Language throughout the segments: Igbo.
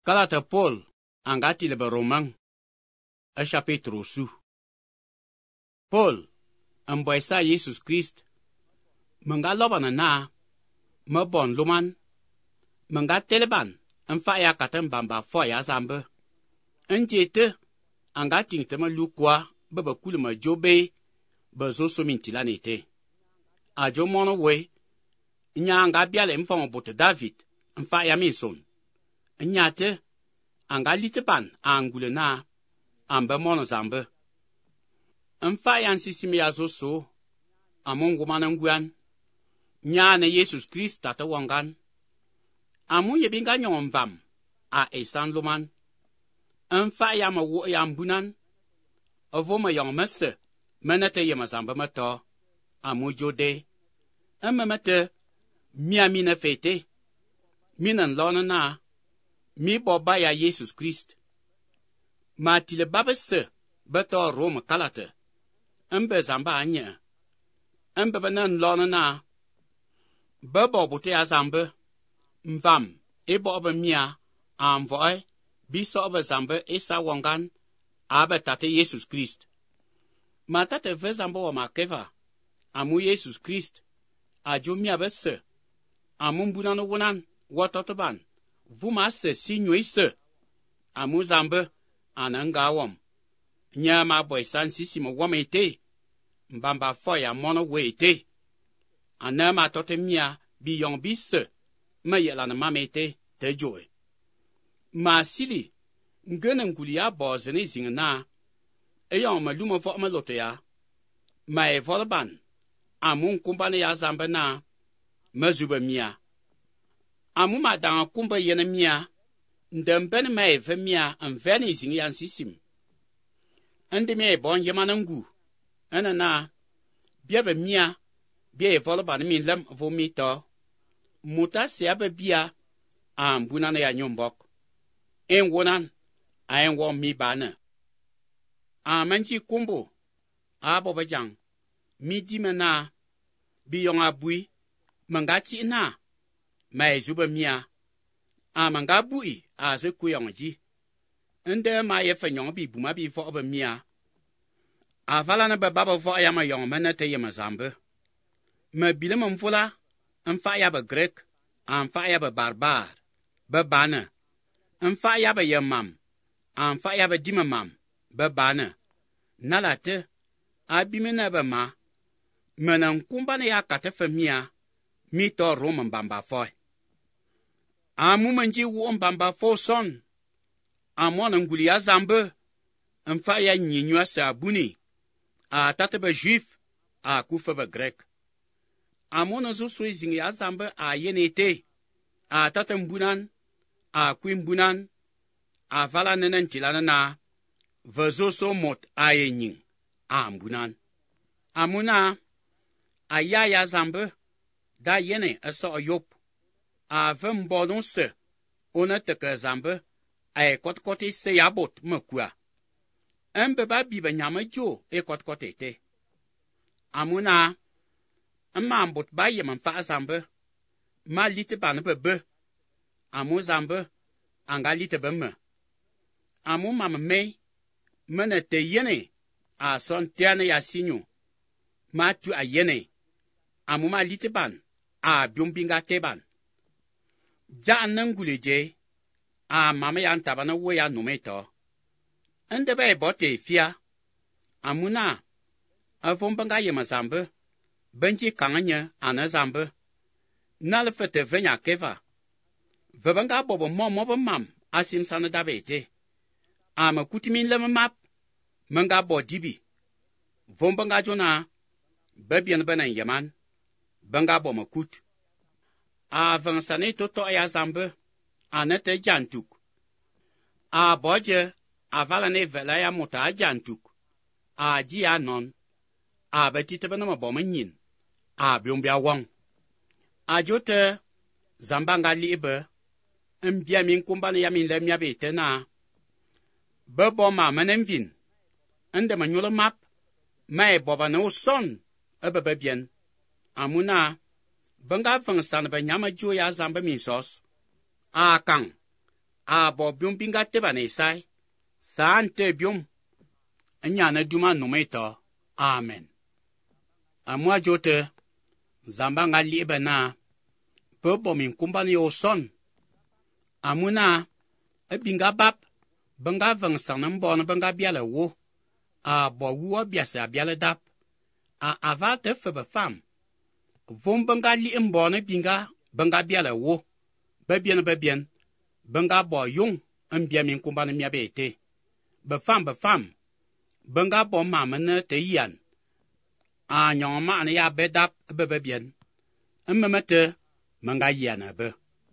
Kalata Paul angati le Roman a chapitre su. Paul amboisa Jesus Christ menga lobana na mabon luman menga teleban mfa ya katan bamba fo ya zambe njete angati ntema lukwa baba kuluma jobe bazo somintila nete ajo mono we nya anga biale mfa mbote David mfa ya mison nyate anga litepan angule na ambe mono zambe mfa ya nsisimi ya zoso amungu mananguan nyane Jesus Christ tata wangan amu yebinga nyomvam a esan luman mfa ya mawo ya mbunan avoma yang messe menete yema zambe mato amu jode amemete miamina fete minan lona na mi boba ya Jesus Christ ma tile babese beto Rome kalate mbe zamba anya mbe banan lona na babo bute azambe mvam ebo oba mia amvoy biso oba zambe esa wangan abe tate Jesus Christ ma tate vezambe wa makeva amu Jesus Christ ajo mia bese amu mbunano wonan wototoban vuma se sinyoise amu zambe anangawom nya ma boy sansisi mo womete mbamba foya mono wete anama totemia bi yong bisse ma yelana mamete te joy ma sili ngenen kulia bozene zingna eyong maluma vo ma loteya ma e volban amun kumbane ya zambe na mazuba mia amu ma danga kumba yene mia ndemben ma e ve mia anveni zing yan sisim ande me bon yemanangu anana biaba mia bia e volban mi lam vomito muta siaba bia ambunana ya nyombok en wonan ayen wo mi bana amanchi kumbo abo bajang mi dimana bi yonga bui mangati na mai zuba mia amanga bui aze kuyongji ende ma ye fanyong bi buma bi fo ba mia avala na baba fo ya ma yong manate ye mazambe ma bilema mfula mfa ya ba grek amfa ya ba barbar ba bana mfa ya ba yamam amfa ya ba dimamam ba bana nalate abimena ba ma manan kumbana ya katafa mia mi to Rome mbamba fo amu manji wo mbamba fo son amona nguli ya zambe mfa ya nyinywa sabuni a tataba juif a kufa ba grek amona zo soizing ya zambe a yenete a tatambunan a kwimbunan a vala nenen tilana na vazo so mot a yenying a ambunan amuna a ya zambe da yene aso yop a vem bodon se ona teke zambe a kotkoti se yabot makua embe ba biba nyama jo e kotkotete amuna amma ambot ba yema fa zambe ma lite ban bebe amu zambe anga lite bemme amu mama me mena te yene a son tiane ya sinyo ma tu a yene amu ma lite ban a byombinga teban ja nanguleje a mama ya ntabana wo ya numeto ende be bote fia amuna avombanga yema zambe benji kanganya ana zambe nalfete venya keva vebanga bobo momo mam asim sana dabete ama kutimin lema map manga bodibi vombanga jona bebian banan yaman banga boma kut a vansane toto ya zambe anete jantuk a boje avala ne vela ya mota jantuk a ji anon a betite bana boma nyin a biombia wang a jote zambanga libe mbia min kumbana ya min lemya bete na bebo ma menenvin ande manyolo map mai boba no son abababien amuna banga fangsan ba nyama jo ya zamba min sos a kang a bo bium binga te ba ne sai san te bium anya na duma no meto amen amwa jote zamba ngali bana po bo min kumbani o son amuna binga bab banga vang sanam bon banga biala wo a bo wo biasa biala dap a ava te fe ba fam vom banga li mbone binga banga biala wo ba bien banga bo yung ambia min kumbani mia bete ba fam banga bo mamane te yan a nyoma ne ya bedap be bien mmemete manga yana be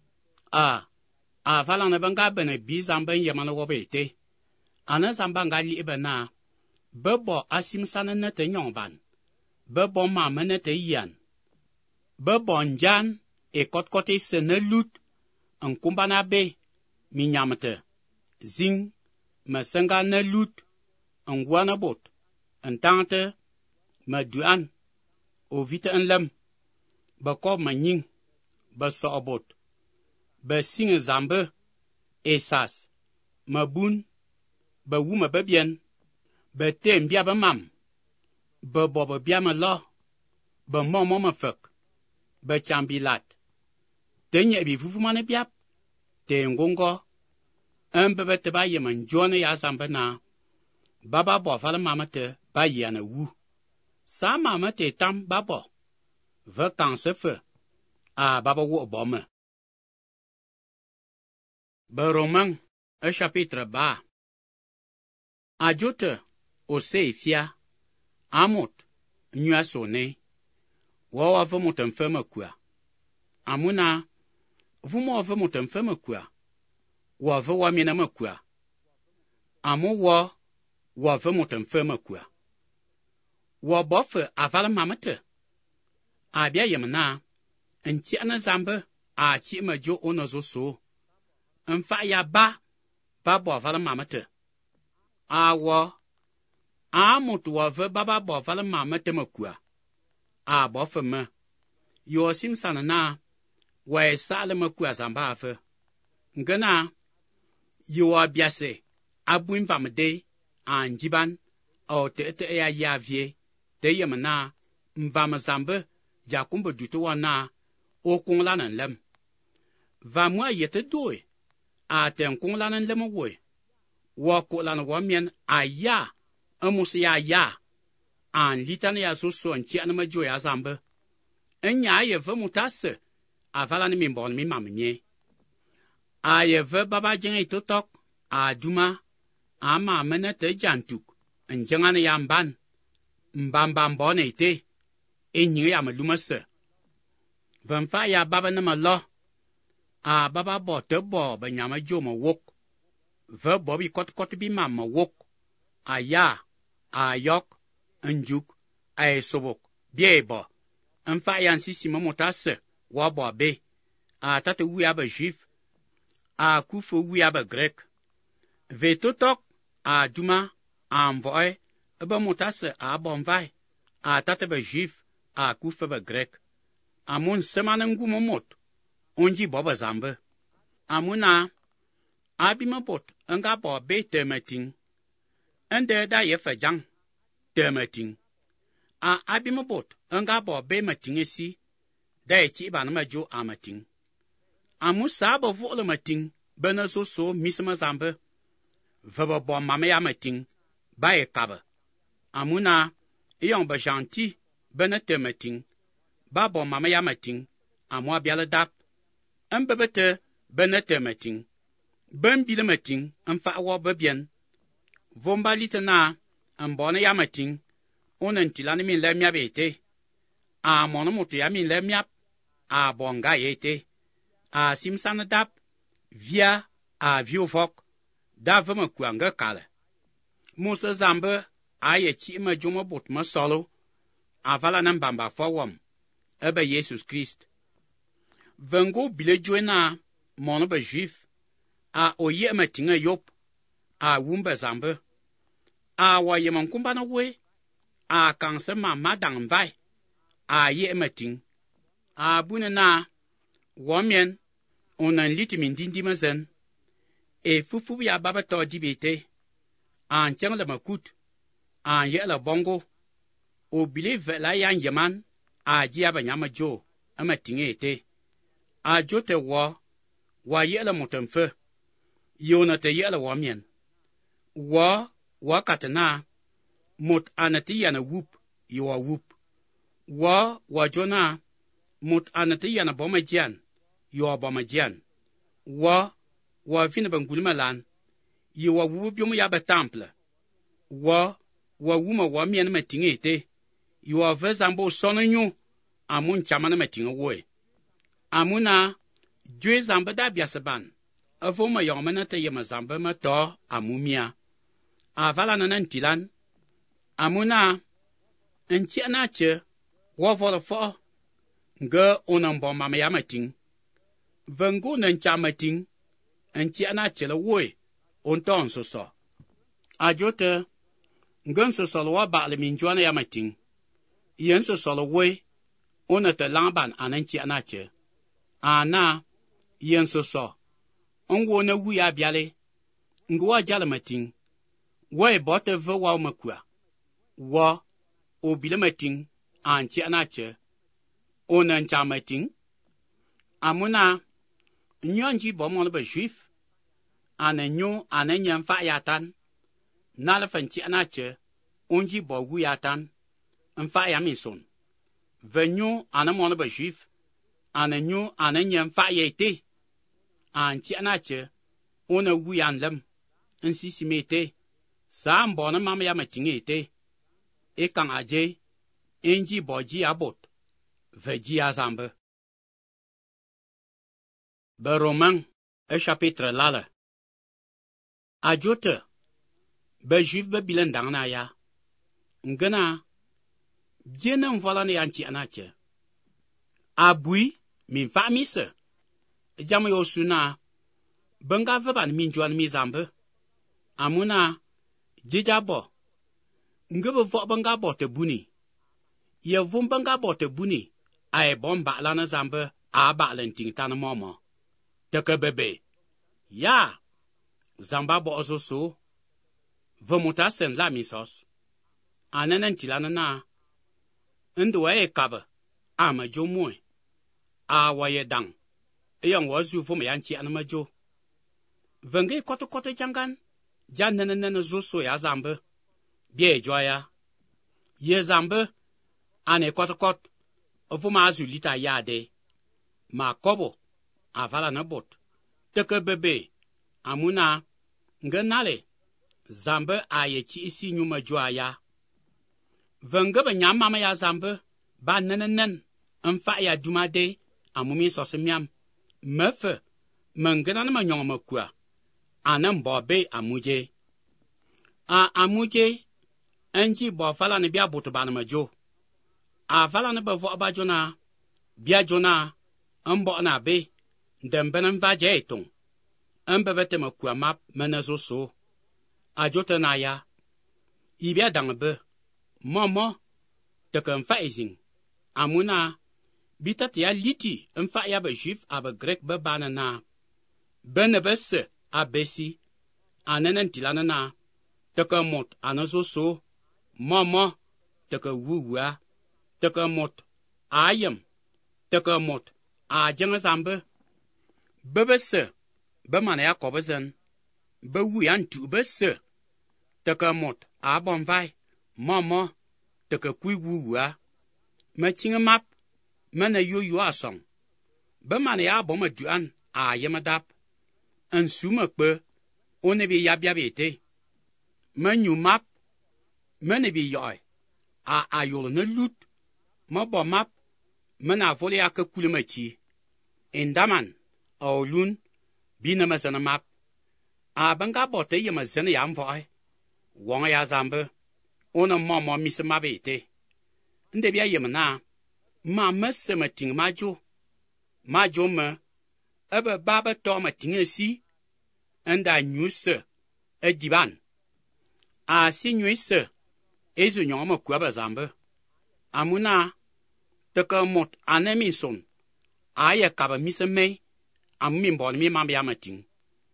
a valang ne banga bene bi zamban yamana wo bete ana zambanga li bena bebo asim sanane te nyomban bebo mamane te yan bebo njan e kotkoti se ne lut en kumbana be minyamte zing masenga ne lut en guana bot en tante ma duan o vite en lem ba ko manyin ba so bot ba singe zambe esas ma bun ba wuma ba bien ba tem bia ba mam ba bo ba bia ma lo ba mo ma fek ba chambilat tenye bi fufu mane biap te ngongo ba te ba ye man jone ya zambe na baba bo fala mama te ba ye na wu sa mama te tam babo ve kan se fe a baba wo bo me ba Romain au chapitre bas ajoute au seifia amot nua sone wa va motem fema kwa amuna vumo va motem fema kwa wa va wa mina makwa amu wa va motem fema kwa wa bofe aval mamate abia yemna enchi ana zambe a chi majo onozo so mfa ya ba bo aval mamate awo amutu wa ve baba bo aval mamate makwa a bofe me yo simsana na wa sale makwa zamba afe ngana yo abiase abuin vamde anjiban o te ya yavie te yemna mvam zambe jakumbo duto wana o kunglanan lem vamwa yete doe a ten kunglanan lem wo wa kulan wa mien aya amus ya an litan ya so an chi an majo ya zambe enya ye ve mutase avala ni mimbon mi mamnye a ye ve baba jeng itotok a duma ama mena te jantuk njengane ya mban mbamba mbone ite enyi ya malumase vanfa ya baba na malo a baba bo te bo banyama jomo wok ve bobi kot bi mama wok aya ayok njuk ay sobok biebo mfa ya nsisi momotase wa bo be a tate wu ya ba juif a kufo wu ya ba grek ve totok a duma amvoe eba motase a bonvai a tate ba juif a kufa ba grek amun semana ngumo mot onji boba zambe amuna abima bot anga bo be temating ende da ye fajang temating a abima bot anga bo be matingesi da ye chi ba na majo amating amusa bo vole mating bana so misma zambe vaba bo mama ya mating ba ye kaba amuna yon ba janti bana temating ba bo mama ya mating amwa biala dap ambebete bana temating ban bile mating amfa wa babien vomba litana ambona ya mating onan tilani min la mya bete a mono moto ya min la mya a bonga yete a simsana dap via a viovok da vama kuanga kala musa zambe a ye chi ma juma bot ma solo a vala nan bamba fawam ebe Jesus Christ vengo bile joina mono ba juif a oye ma tinga yop a wumba zambe a wa ye man kumbana we a kanse ma madang vai a ye ma ting a buna na womien onan litimin dindi mazen e fufu ya baba to dibete an chang la makut an ye la bongo o believe la yan yaman a jia ba nyama jo ama tingete a jote wa ye la motemfe yona te ye la wamien wa katana mot anati yana wup yuwa wup wa jona mot anati yana bomajian yuwa bomajian wa fina bangulma lan yuwa wup yomu ya ba temple wa wuma wa mien ma tingete yuwa vezambo sononyu amun chamana ma tinga woe amuna jwe zamba da biasaban avoma yomana te yema zamba ma to amumia avala nanan tilan amuna enchi anache wa vola fo nga onambo mama ya mating vengo nan chamating enchi anache la woe onton so ajote ngan so wa ba le minjwana ya mating yen so woe onata lamban ananchi anache ana yen so onwo na wu ya biale ngwa jala mating wa bote ve wa makua wa obile mating anchi anache onan cha mating amuna nyonji bomon ba juif ananyo ananyam fa yatan nala fanchi anache onji bo wu yatan mfa ya mison venyo anamon ba juif ananyo ananyam fa yete anchi anache ona wu yan lam nsisi mete sam bona mama ya matingete e kan aje enji boji abot veji azambe ba roman e chapitre lala ajote ba juif ba bilen dangna ya ngana jenem volane yanchi anache abui min famise jam yo suna banga vaban min jwan mi zambe amuna jijabo ngebe vo banga bote buni ye vum banga bote buni ai bomba lana zambe a ba lenting tan momo teke bebe ya zamba bo ozoso vomuta sen la misos ananan tilana na ndo e kabe ama jo moy a waye dang yang wazu vum yanchi anamajo venge koto jangan jannan zo so ya zambe bie joya ye zambe ane koto vuma azulita yade ma kobo avala na bot teke bebe amuna nganale zambe aye chi isi nyuma joya venge ba nyamama ya zambe ba nanan mfa ya dumade amumi sosemiam mefe mangana na manyoma kwa anam bobe amuje amuje enji bo fala ne bia butu bana majo a fala ne bavo abajona bia jona ambo na be ndembenam vaje eton ambebete makwa map menazo so ajota na ya ibia dangbe momo tekan faizing amuna bitat ya liti mfa ya ba juif aba grek ba banana benebes abesi ananan tilana na tekan mot anazo so momo tekan wuwa tekan mot ayam tekan mot a janga zambe bebese ba mana ya kobezen ba wuyan tu bese tekan mot a bonvai momo tekan kui wuwa machinga map mana yo asong ba mana ya boma duan a yemadap ansuma kpe onebi yabiabete manyu map mana bi yoy a ayol na lut ma bo map mana vole aka kulemachi indaman aulun bina masana map a banga bote yema zene ya mvoy wonga ya zambe ona momo misema bete ndebia yemna ma mesema ting majo me ebe baba to ma tingesi anda nyuse ediban a si nyuse ezu nyoma kwa bazambe amuna teka mot anemison aya kaba miseme ammi bon mi mambia mating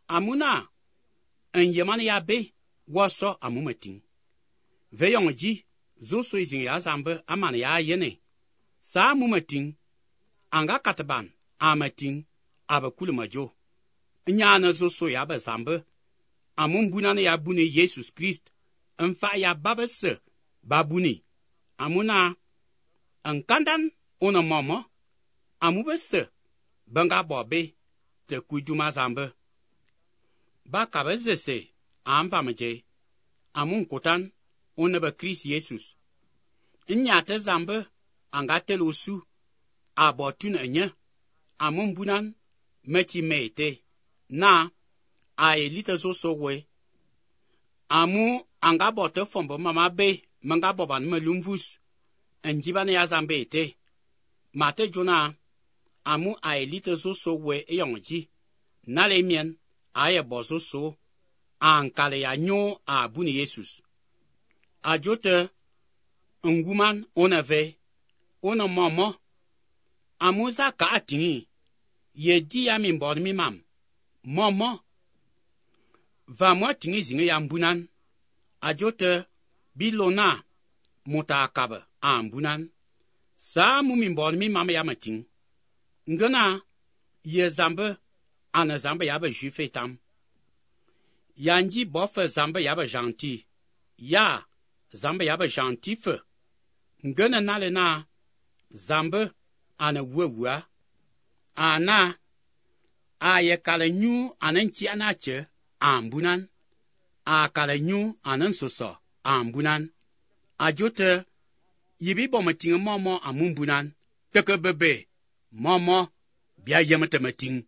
Amuna en yeman ya be waso amumating. Veyong ji zo so izin ya zambe aman ya yene. Sa amumating anga kataban amating abakulu majo. Nyana zo so ya ba zambe amumbuna ya bune Jesus Christ enfa ya babese babuni. Amuna en kandan ona mama amubese banga bobe te kujuma zambe. Ba kabezese amvamaje amun kotan onaba Christ Jesus. Nyate zambe angatel osu abotun enye amun bunan mechi meite na a elite zo sowe amu angabote fombo mama be manga boban melumvus enjibane ya zambe ete mate jona amu a elite zo sowe eyonji nale mien aye bozo so ankale ya nyo a buni Jesus. Ajote nguman onave ona momo amuza ka atingi ye di ya mi mbon mi mam momo va mo tingi zinge ya mbunan ajote bilona mota akabe ambunan sa mu mi mbon mi mam ya mating ngana ye zambe ana zambe ya ba jufe tam yanji bofe zambe ya ba gentil ya zambe ya ba gentil fe ngana nale na zambe ana wewa ana aye kala nyu ananchi anache ambunan a kala nyu anan soso ambunan ajote yibi bomating momo amumbunan teke bebe momo bia yemete mating.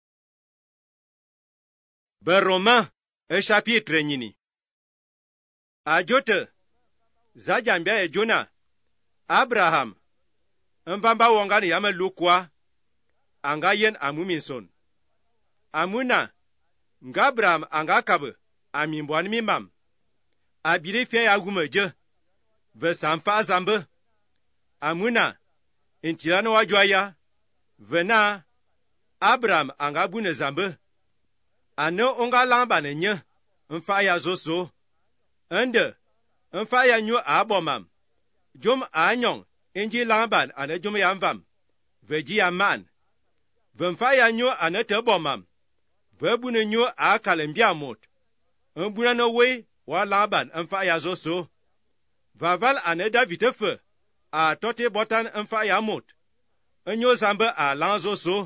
Be Romains chapitre nyini. Ajote zajambia e Jona Abraham mvamba wongani yame lukwa anga yen amuminson. Amuna nga Abraham anga kabe amimbwan mimam. Abire fie ya gumeje ve samfa zambe. Amuna intilano wajwaya vena Abraham anga bune zambe. Ano onga lamba ne nye mfa ya zoso. Ende mfa ya nyu abomam. Jom anyong inji lamban ane jom yamvam. Veji ya man. Vemfa ya nyu ane te bomam. Vebune nyu a kalembia mot. Mbuna no we wa lamban mfa ya zoso. Vaval ane davite fe. A tote botan mfa ya mot. Nyo zambe a lan zoso.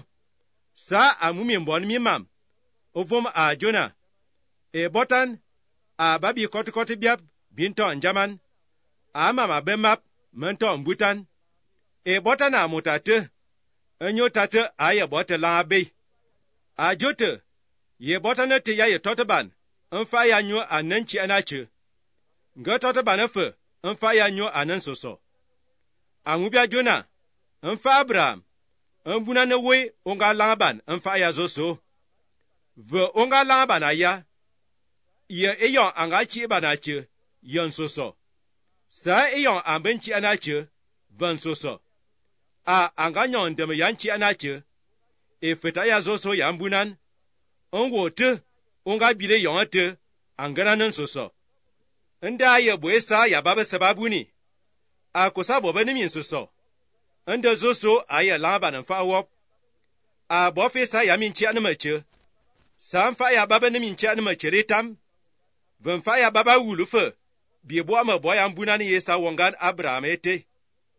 Sa amumi mbon mi mam. Ovom a Jona. E botan a babi kote biap binto njaman. A mama bemap mento mbutan. E botan a mutate. Enyo tate a ye bote lan abe. A jote. Ye botan te ya ye toteban. Mfa ya nyo anenchi anache. Nga toteban efe. Mfa ya nyo anensoso. Angubia Jona. Mfa Abraham. Mbuna ne we onga langaban mfa ya zoso. Ve onga langaban aya. Ye eyon anga chi banache. Yon soso. Sa eyon ambenchi anache. Ven soso. A anga nyon deme yanchi anache. E feta ya zoso ya mbunan. Ongo te. Onga bile yon te. Angananen soso. Nda ye bwesa ya babe sebabuni. A kosa bobe min soso. Nda zoso aye langaban mfa wop. A bofesa ya minchi anamache. Sa mfa ya babe minchi anamache retam. Vemfa ya baba wulufe. Biebo ama boya mbunan yesa wongan Abraham ete.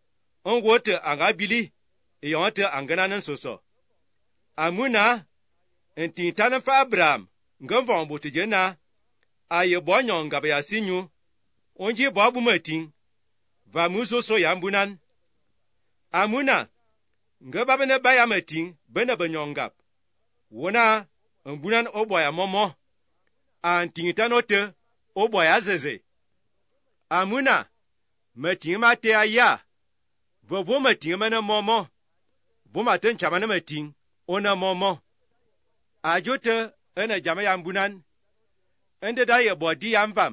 Ongote anga bili. Yonte angananen soso. Amuna. Ntintanen fa Abraham. Ngamva mbote jena. Aye bonyon ngabe ya sinyu. Onji bobu meting. Vamuzo so ya mbunan. Amuna. Ngaba bene baya meting. Bene benyongap. Wona. Mbunan oboya momo. Antingitanote. Oboya zeze. Amuna. Meting mate aya. Vovo meting mene momo. Vomaten chamane meting. Ona momo. Ajote. Ene jama ya mbunan. Ende da ye bodi yamvam.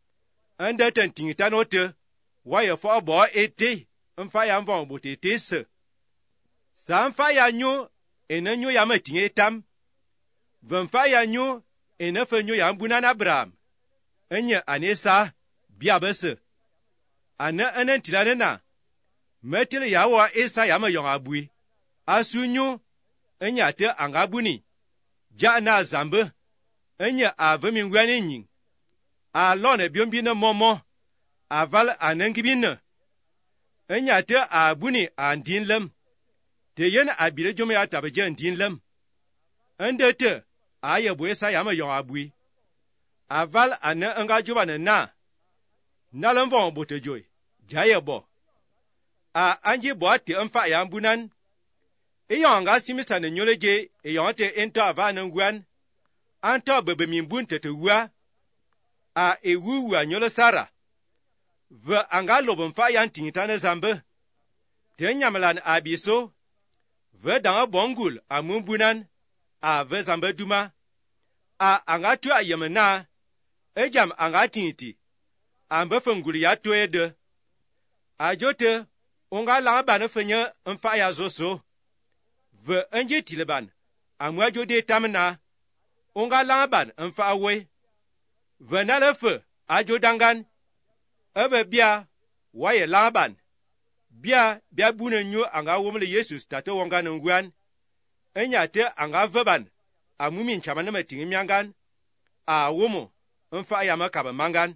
Ende tentingitanote. Waye fo bo ete. Mfa ya mva mbote tese. Sa mfa ya nyo. Ene nyo ya meting etam. Vemfa ya nyo. ene fe nyo ya mbunan Abraham enye anesa bia bese ane enen tilane na metil ya wa Isa ya ma yong abui asunyu enya te angabuni ja na zambe enye avemi ngwani nyin a lone biombi na momo aval anangibine enya te abuni andin lem te yen abile jome ya tabeje andin lem ende te aye bu Isa ya ma yong abui aval ane anga juba na nalan von botejoy jaye bo a anji bo ate mfa ya mbunan eyon nga simisa ne nyoleje eyon te ento ava na ngwan anto bebe mimbun tete wua a ewu wa nyole sara ve anga lobo mfa ya ntingita ne zambe te nyamlan abiso ve danga bongul amumbunan a ve zambe duma a anga tu ayemna ejam anga tinti ambe fenguli ya toede ajote onga la bana fenya mfa ya zoso ve enje tileban amwa jode tamna onga la ban mfa awe ve na lefe ajodangan ebe bia waye la ban bia buna nyu anga womle Jesus tate wonga ngwan enya te anga veban amumi nchamana metingi myangan a womo mfa ya makaba mangan.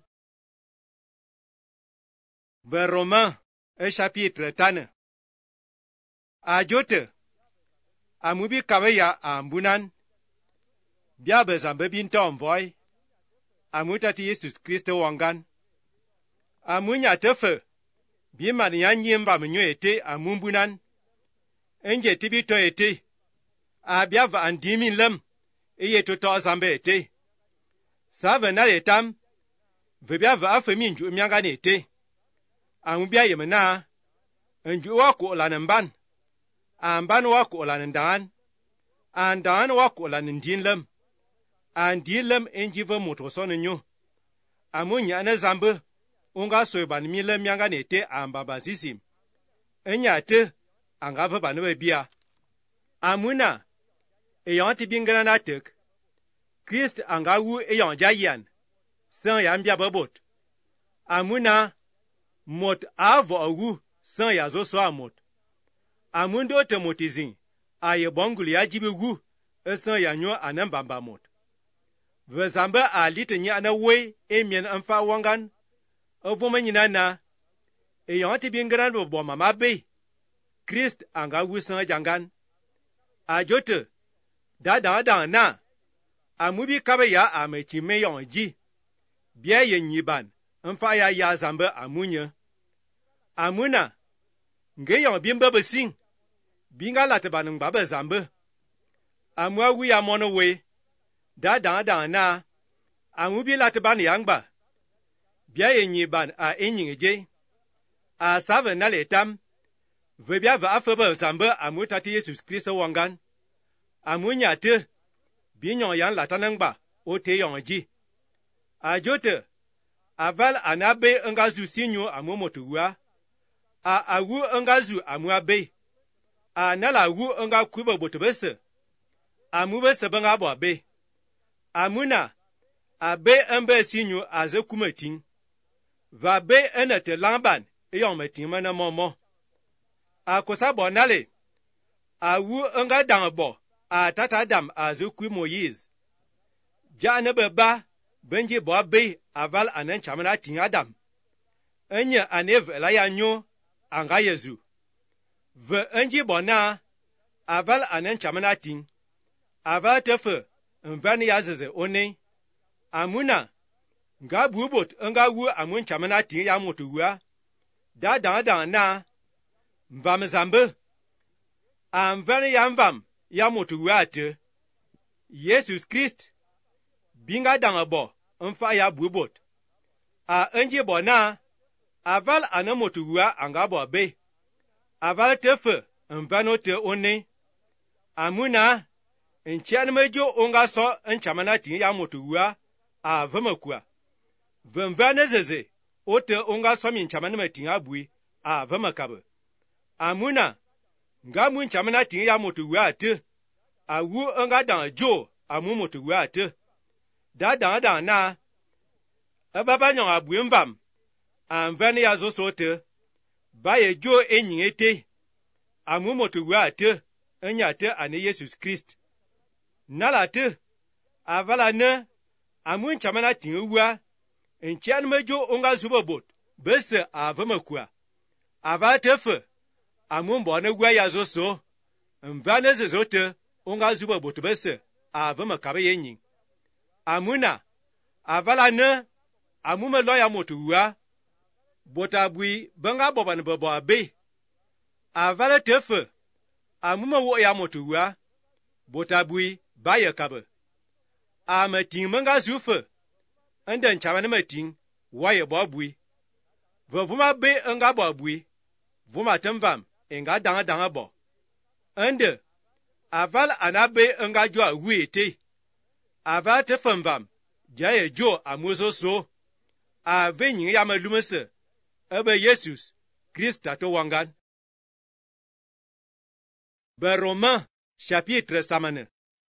Be Romains chapitre tane ajote amubi kabeya ambunan bia bezambe bintom voy amutati Jesus Kristo wangan amunya tefe bi man yanyimba menyo ete amumbunan enje tibito ete abia va andimin lem eye toto zambe ete save na etam ve bia va afemi nju myanga ete amubia yemena nju wa ko lanamban amban wa ko lanandan andan wa ko lanandinlem andilem enjive moto sonenyo amunya na zambe unga soiban milem myanga nete ambaba zisim enyate angava banwe bia amuna eyanti bingana natek Christ angawu eyan jayan san yambia babot amuna mot avo awu san yazo so amot amundo temotizin aye bonguli ajibe wu esan yanyo anambamba mot vezambe alite nya na we emien amfa wangan ovoma nyina na eyanti bingana bo mama be Christ angawu san jangan ajote da na amubi kabe ya amechi meyon ji bia yenyiban mfa ya zambe amunya amuna ngeyon bimba besing binga lateban ngba zambe amwa wi ya mono we da na amubi lateban yangba bia yenyiban a enyingeje a save na letam ve bia va afebe zambe amutati Jesus Kristo wangan amunya te binyon yan latanangba o te yonji ajote aval anabe ngazu sinyo amomotuwa a awu ngazu amuabe a nala wu nga kuba botobese amubese banga bobe amuna abe embe sinyo aze kumetin va be enete lamban eyon metin mana momo akosa bonale awu nga dangbo a tata Adam aze ku Moïse jane beba benji bobe aval anen chamana tin Adam enye anev la yanyo anga Yesu ve enji bona aval anen chamana tin aval tefe mvani yazeze one amuna nga bubot nga wu amun chamana tin ya motuwa da na mvam zambe amvani yamvam ya motuwa ate Jesus Christ binga dangabo mfa ya bubot a enji bona aval anamotuwa angabo be aval tefe mvano te one amuna nchian mejo onga so nchamana tin ya motuwa a vemakua vemvane zeze ote onga so min chamana metin abui a vemakabe amuna ngamu nchamana tin ya motuwa ate awu nga dan jo amu motuwa ate da dang na baba nyong abui mvam anven ya zo so te ba ye jo enyin ete amu motu wa te enya te ane Jesus Christ nala te avala ne amu nchamana tinwa enchian mejo onga zubobot bese avamakua ava tefe amu mbone gwa ya zo so mvane zezote onga zubobot bese avamakabe yenyin amuna avala ne amu me loya motu wa botabui banga boban bobo abe avala tefe amu me wo ya motu wa botabui baye kabe amatin manga zufe nden chamane matin waye bobui vuma be nga bobui vuma temvam enga danga bo ende aval anabe nga jo awiete ava tefamvam jaye jo amuzo so avenyin ya malumese ebe Jesus Christ ato wangan. Romains chapitre samane.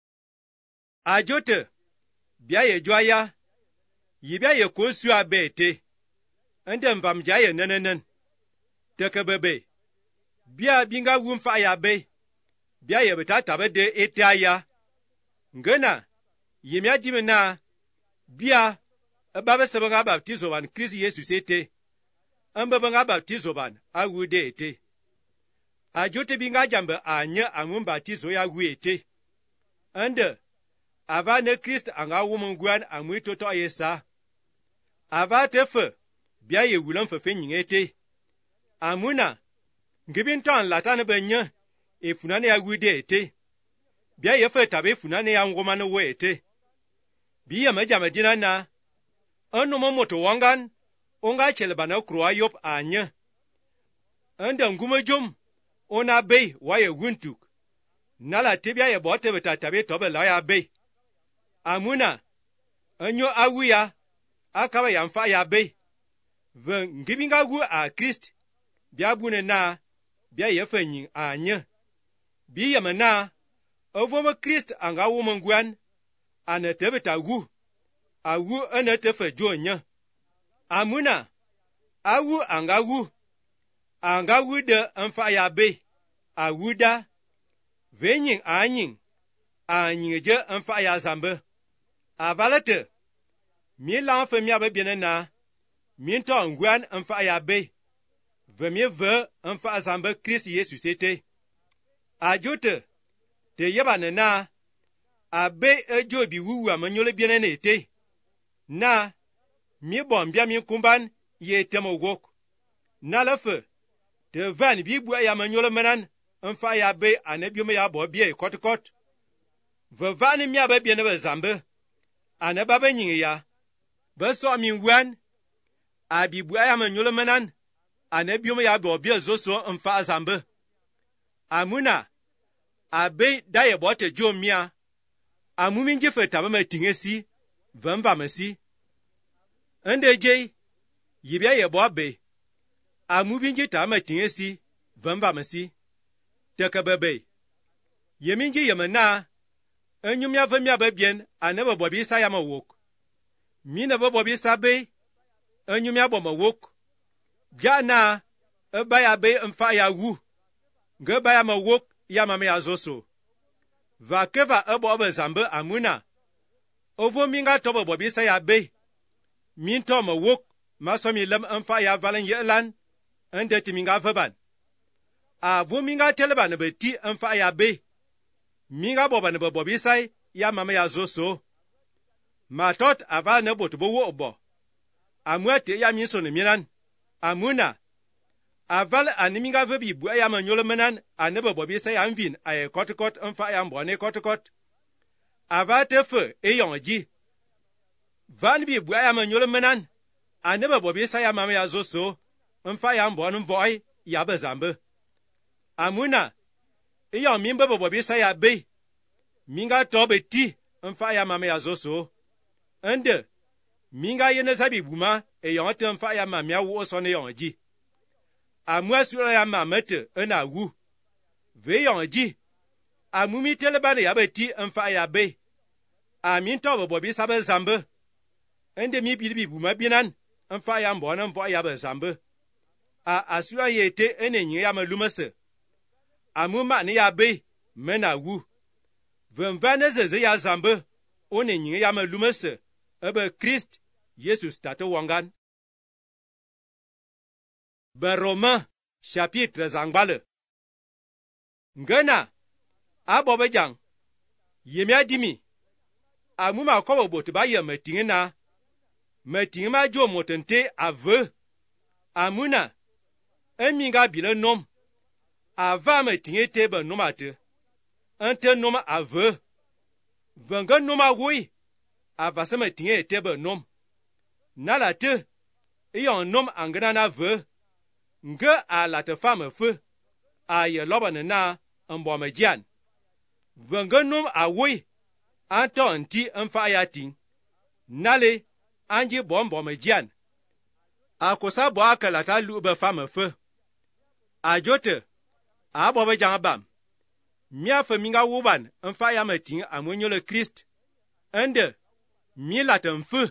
Ajote bia ye joya yibia ye kosu abete ende mvam jaye nenenen tekebebe bia binga wumfa ya be bia ye betata bede etaya ngena yimia dimena bia babe sebanga baptizo ban Christ Jesus ete ambabanga baptizo ban awude ete ajote binga jambe anya angum baptizo ya wuete ande ava ne Christ anga wumungwan amwito to yesa ava tefe bia ye wulan fefe nyingete amuna ngibin ton latane benya efunane ya wude ete bia ye fe tabe funane ya ngomane we ete biya majamedina na anu moto wangan onga chelbana kruwa yop anya anda ngumejum ona be waye wuntuk nala tibia ye bote betatabe tobe la ya be amuna anyo awuya akawa ya mfa ya be ve ngibinga gu a Christ bia bune na bia ye fanyin anya bi ya mana ovoma Christ anga wumangwan ana tebeta gu awu ana tefe jonya amuna awu anga wu de mfa ya be awuda venyin anyin je mfa ya zambe avalete mi lan fe mi abebiene na mi to ngwan mfa ya be ve mi ve mfa zambe Christ Jesus ete ajote te yeba na abe ejobi wuwu amanyole biene na ete na mi bombia mi kumban ye temogok na lefe te van bi bua ya manyole menan mfa ya be anebiome ya bo bie kotkot ve van mi abe biene be zambe ane baba nyingi ya beso mi wan abi bua ya manyole menan anebiome ya bo bie zoso mfa zambe amuna abe daye bote jomia amumi njefe tabe matingesi vamva mesi ende je yibia ye bo be amubi nje tabe matingesi vamva mesi tekebebe yeminje yemena enyumya vamya babien anebe bobi sa ya mawok mina bobi sa be enyumya bo mawok jana ebaya be mfa ya wu ngeba ya mawok ya mame ya zoso va keva ebo be zambe amuna ovo minga tobo bobi sa ya be min to mawok masomi lam mfa ya valen yelan ende timinga vaban avo minga teleban be ti mfa ya be minga boban be bobi sai ya mame ya zoso matot ava ne botubo wo obo amwete ya minso ne minan amuna aval animinga vebi bu ya manyolo menan anebe bobi sai anvin ay kotkot mfa ya mbone kotkot ava tefe eyonji van bi bu ya manyolo menan anebe bobi sai ya mame ya zoso mfa ya mbone mvoi ya bezambe amuna eyon mimbe bobi sai ya be minga tobe ti mfa ya mame ya zoso ende minga yene sabi buma eyon te mfa ya mame ya wo so ne yonji amwa sura ya mamete ena wu ve yonji amumi telebane ya beti mfa ya be min to bo bi sabe zambe ende mi bi bu ma binan an fa ya mbo na mvo ya be zambe asura yete ene nyi ya malumase amuma ni ya be mena wu venvane zeze ya zambe one nyi ya malumase ebe Christ Jesus tato wangan. Ben Romains chapitre zangbale. Ngana abobe jang yemia dimi amuma ko bot ba ye metingina metingma jo motente ave amuna eminga bile nom ava metingete ben nomate ante nom ave venga noma wui avase metingete ben nom nalate iyon nom angana na ve nge a la te femme fe a ye lobane na mbo mejian venga nom a wui anto anti mfa ya tin nale anji bombo mejian akosa bo akala ta lu be femme fe a jote a bo be jang bam mia fe minga wuban mfa ya metin amonyo le Christ ende mi la te mfe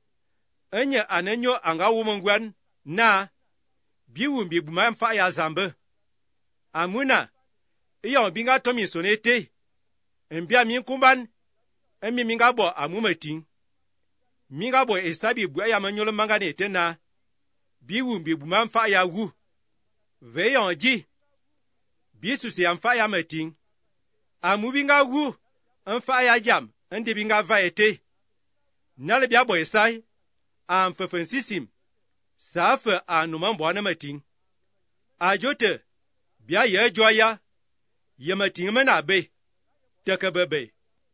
enye anenyo anga wumongwan na biwumbi buma mfa ya zambe amuna iyo binga tomi sonete mbia min kumban emi minga bo amumetin minga bo esabi bua ya manyolo mangane tena biwumbi buma mfa ya wu veyonji bisusi ya mfa ya metin amubinga wu mfa ya jam ende binga vaete nale bia bo esai amfefensisim safe anuman bo na metin ajote bia ye joya ye metin mena be tekebebe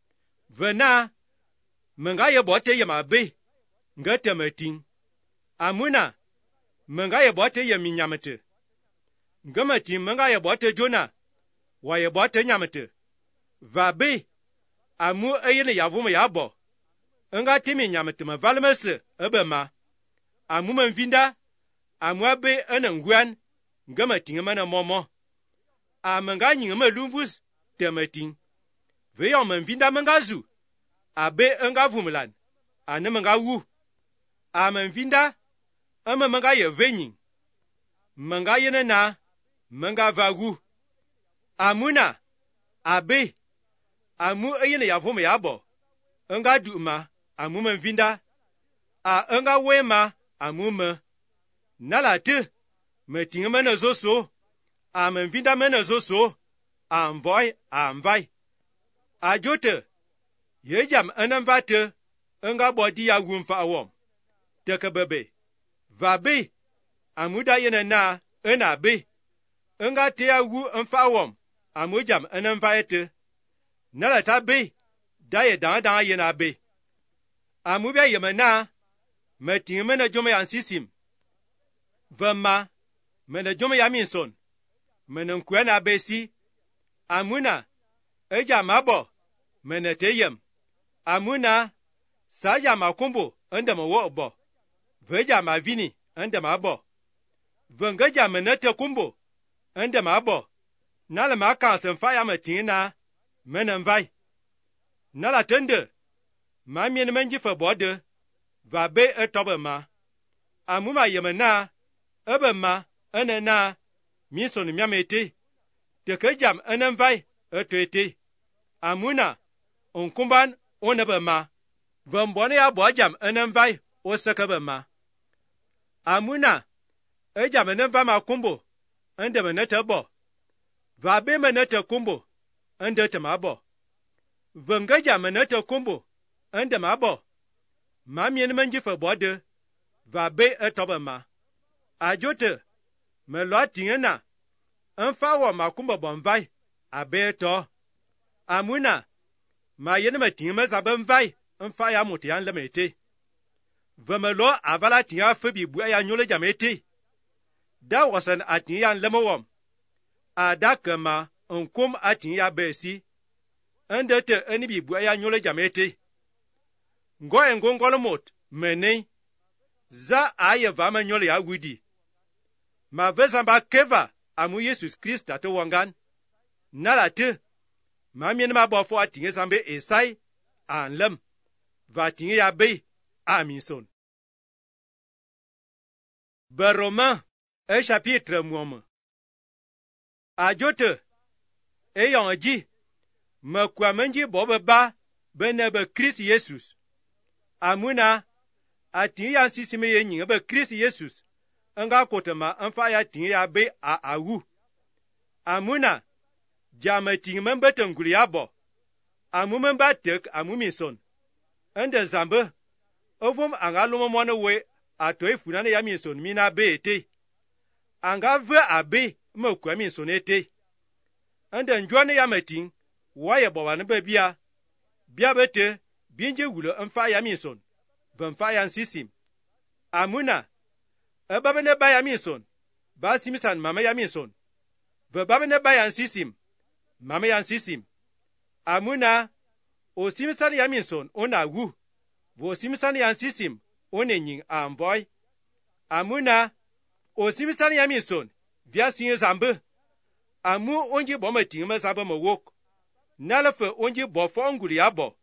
vena menga ye bote ye mabe ngate metin amuna menga ye bote ye minyamete ngamati menga ye bote jona wa ye bote nyamete vabe amu eyene yavumo yabo nga timi nyamete ma valmese ebema amu menvinda amu abe enengwan ngamati ngana momo amenga nyingama lumvus temetin veyo menvinda mengazu abe enga vumlan ane menga wu amenvinda ame menga ye venyin menga yene na menga vagu amuna abe amu eyene yavumo yabo enga duma amu menvinda a enga wema amu me nalate metin mena zoso amenvinda mena zoso amvoy amvai ajote yejam enamvate enga bodi ya wumfa awom tekebebe vabe amuda yene na enabe enga te ya wu mfa awom amujam enamvaete nalata be daye dan yena be amubia yemena metin mena jome yansisim vema mena jome yaminson mena nkwena besi amuna eja mabo mena teyem amuna saja makumbo ende mawo bo veja mavini ende mabo vengeja mena te kumbo ende mabo nala makansen faya metina mena mvai nala tende mamien menji fe bode va be etobe ma amuma yemena ebema enena mison miamete tekejam enenvai etete amuna onkumban onebema vembone ya bojam enenvai osekebema amuna ejam enenva makumbo ende menete bo va be menete kumbo ende temabo vengeja menete kumbo ende mabo mamien menji fe bode va be etobema ajote melo tingena mfa wo makumba bonvai abeto amuna ma yene matin ma zaben vai mfa ya muti yan lemete vemelo avala tinga febi bu ya nyole jamete da wasan atin yan lemowom adakama onkum atin ya besi endete enibi bu ya nyole jamete ngo ngongolomot mene za aye vama nyole ya wudi ma vezamba keva amu Jesus Christ ato wangan nalate ma mien ma bofo atinge zambe esai anlem va ting ya be amin son. Be Romain e chapitre mwom. A jote e yon ji me kwa menji bobe ba be ne be Christ Jesus. Amuna a ting ya sisime ye nying be Christ Jesus. Nga kotema anfa ya ting ya be a awu. Amuna jame ting men betenguli ya bo. Amu men ba tek amu min son. Ende zambe ovum anga lumo mwana we atoi funane ya min son mina be ete. Anga ve abe me kwa min son ete. Ende njwane ya meting waye bowane be bia bete binje wule anfa ya min son. Vemfa ya nsisim. Amuna eba ne ba ya min son. Ba simisan mama ya min son. Ve ba ne ba ya nsisim. Mama ya nsisim. Amuna o simisan ya min son ona wu. Vo simisan ya nsisim one nying amboy. Amuna o simisan ya min son via sinye zambe. Amu onji bo me ting me zambe me wok. Nalefe onji bo fo nguli ya bo.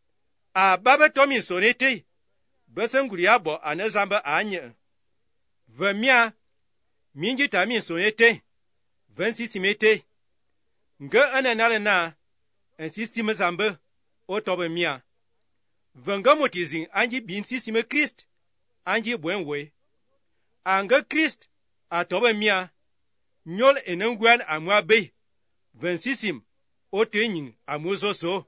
A babe to min son ete. Bese nguli ya bo ane zambe anye. Ve mia minji ta min son ete. Ven sisim ete. Nge ane nale na en sisim zambe o tobe mia. Venga motizing anji bin sisime Christ anji bwenwe. Anga Christ a tobe mia nyol enengwan amwa be. Ven sisim o tenying amuzo so.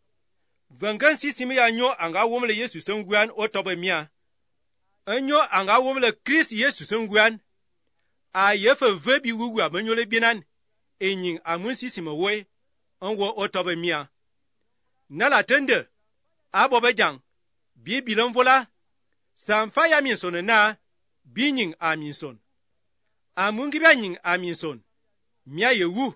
Venga sisime ya nyo anga womle Yesu sengwan o tobe mia. Enyo anga womle Christ Yesu sengwan. A yefe vebi wugu abanyole binan enying amun sisime we onwo o tobe mia. Nala tende abobe jang bi bilan vola samfa ya min son na bi nying amin son. Amungi bia nying amin son. Mia yewu.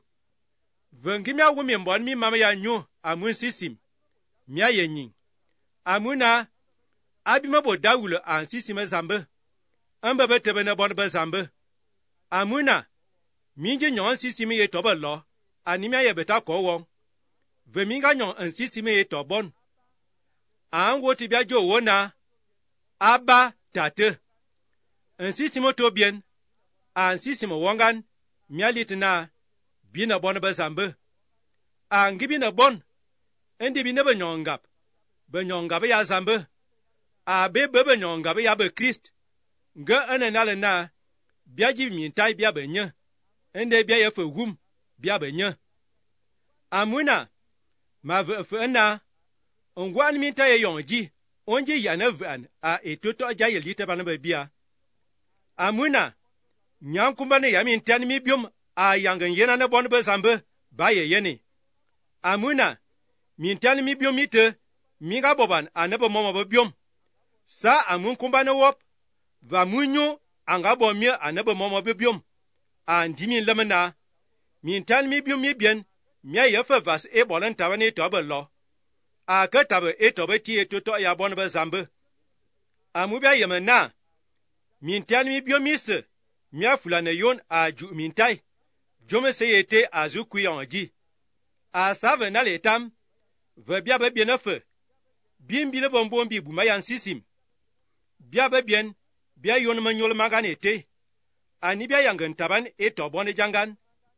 Vengi mia wumi mbon mi mama ya nyo amun sisim. Mia ye nying. Amuna abima bo dawulo an sisime zambe. Ambebe tebe ne bon be zambe. Amuna minje nyon sisime ye tobe lo. Animia ye beta ko won. Veminga nyon an sisime ye tobon. An woti bia jo wona aba tate. An sisime to bien. An sisime wongan mialitina bina bon be zambe. An gibina bon. Endi bina be nyongap. Be nyongap ya zambe. A be nyongap ya be Christ. Nge ene nale na bia ji mintai bia be nye. Ende bia ye fe wum bia be nye. Amuna ma ve na ongwan minta ye yonji onji yana van a etoto aja ye lite bana be bia. Amuna nyankumba ne yamin tan mi biom a yangan yena na bon be zambe ba ye yene. Amuna min tan mi biom ite mi ga boban anabo momo be biom. Sa amun kumba ne wop va munyo anga bo mi anabo momo be biom. Andimi lemena min tan mi biom mi bien mia yefe vas e bolan tabane tobe lo. A ka tabe e tobe ti e toto ya bon be zambe. Amu bia yemena min tan mi biom mi se mia fulane yon a ju min tai. Jome se yete a zu kuyanji. A save na letam ve bia be bien fe. Bim bi le bonbon bi bu mayan sisim. Bia be bien bia yon manyol magane te. Ani bia yangan taban e tobone jangan.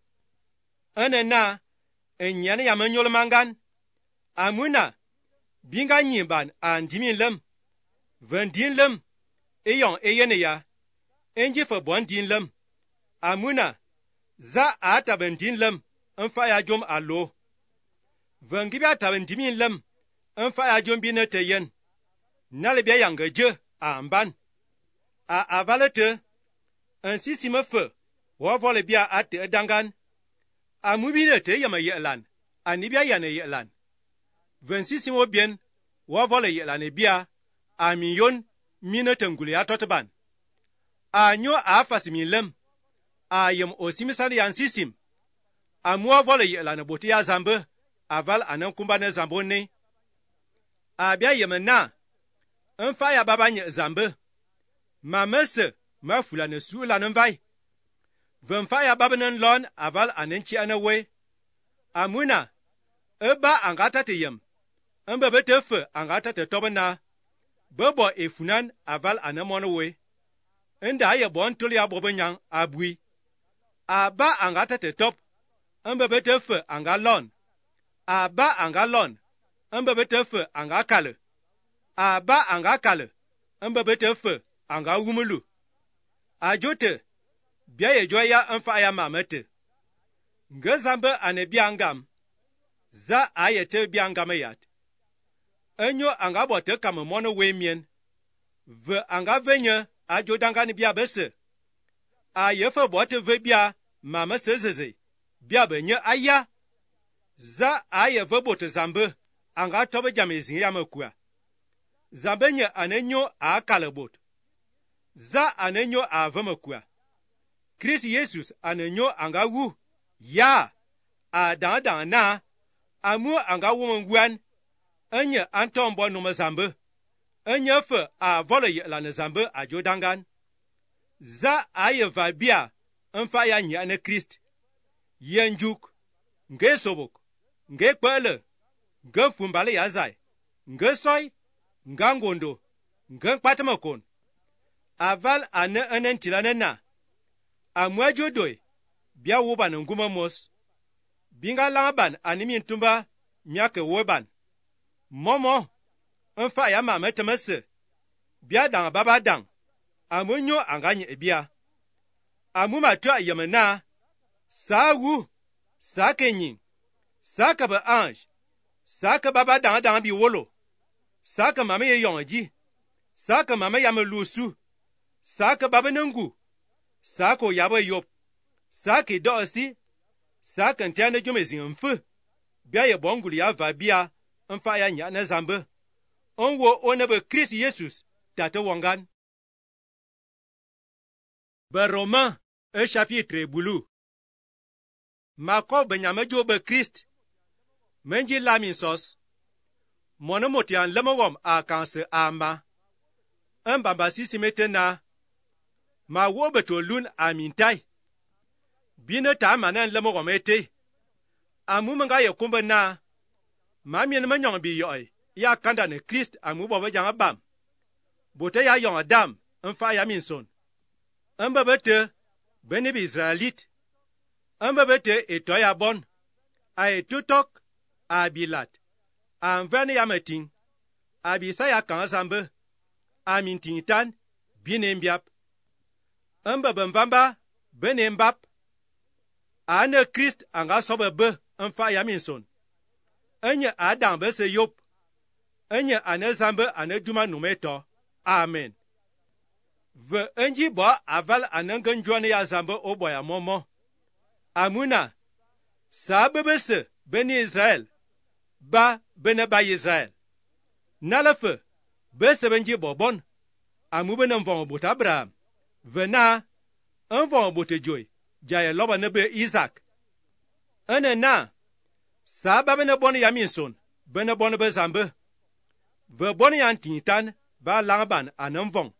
Ane na enyane ya manyol mangan. Amuna binga nyimban an dimin lem. Vendin lem eyon eyene ya. Enji fe bon din lem. Amuna za a taben din lem enfa ya jom alo. Vengibia taben dimin lem enfa ya jom bine teyen. Nalebia yanga je amban. A avalete ainsi si me fe wa vole bia ate dangan. Amubine te yama yelan anibia yane yelan. Vensi si mo bien wa vole yelan bia amiyon mine tengule atoteban. Anyo afasi min lem ayem osimisani yansisim. Amwa vole yelan boti ya zambe aval anan kumbane zambone. Abia yemena enfa ya babanye zambe. Ma mese ma fulane su lanen vai. Venfa ya babanen lon aval anenchi anawe. Amuna eba angata te yem. Mbebe te fe angata te tobena bebo efunan aval anamono we nda ye bon tul ya bobo nyang abui aba angata te top ambebe te fe anga lon aba anga lon ambebe te fe anga kale aba anga kale ambebe te fe anga wumulu ajote bia ye joya anfa ya mamete ngezambe ane biangam za ayete biangam yat enyo anga bote kam mono we mien ve anga venye ajo dangani bia bese ayefe bote ve bia mama sezeze bia benye aya za ayefe bote zambe anga tobe jamezin ya makua zambe nye anenyo akale bot za anenyo avemakua Chris Jesus anenyo anga wu ya adan na amu anga wumwan enye antombo no zambe enye fe avole la ne zambe ajodangan za ayeva bia mfa ya nya ne Christ yenjuk nge sobok nge kwele nge fumbale ya zai nge soy nge ngondo nge kpatamakon aval ane enentilane na amwajo doy bia woban nguma mos binga langaban animi ntumba myake woban momo mfa ya mama temese bia dang baba dang amunyo anganye ebia amuma to ayemena sawu sakenyin saka ba ange saka baba dang bi wolo saka mama ye yonji saka mama ya melusu saka baba nangu sako yabo yop saki dosi saka ntane jomezin mfu bia ye bongulu ya va bia mfa ya nya na zambe onwo onebe Christ Jesus tate wongan ba Romain chapitre bulu mako benyame jobe Christ menji lamin sos mono motian lemawom a kanse ama mbamba sisi metena ma wo beto lun amintai bine ta manan lemawom ete amu manga ye kumba na ma mien ma nyong bi yoy ya kanda ne Christ amu bobe janga bam bote ya yong adam mfa ya minson amba bete bene bi Israelit amba bete etoya bon a etutok a bilat a mvane ya meting a bisa ya kan zambe a mintingitan bine mbiap amba bemvamba bene mbap a ne Christ anga sobe be mfa ya minson enye adam bese yop enye ane zambe ane duma numeto amen ve enji bo aval anengen jone ya zambe oboya momo amuna sabebese beni Israel ba bene ba Israel nalafe bese benji bobon amu bene mvon bot Abraham vena mvon bot joy jaye loba ne be Isaac ene na saba bene bon yaminson bene bon be zambe ve bon yan tintan ba langban anamvon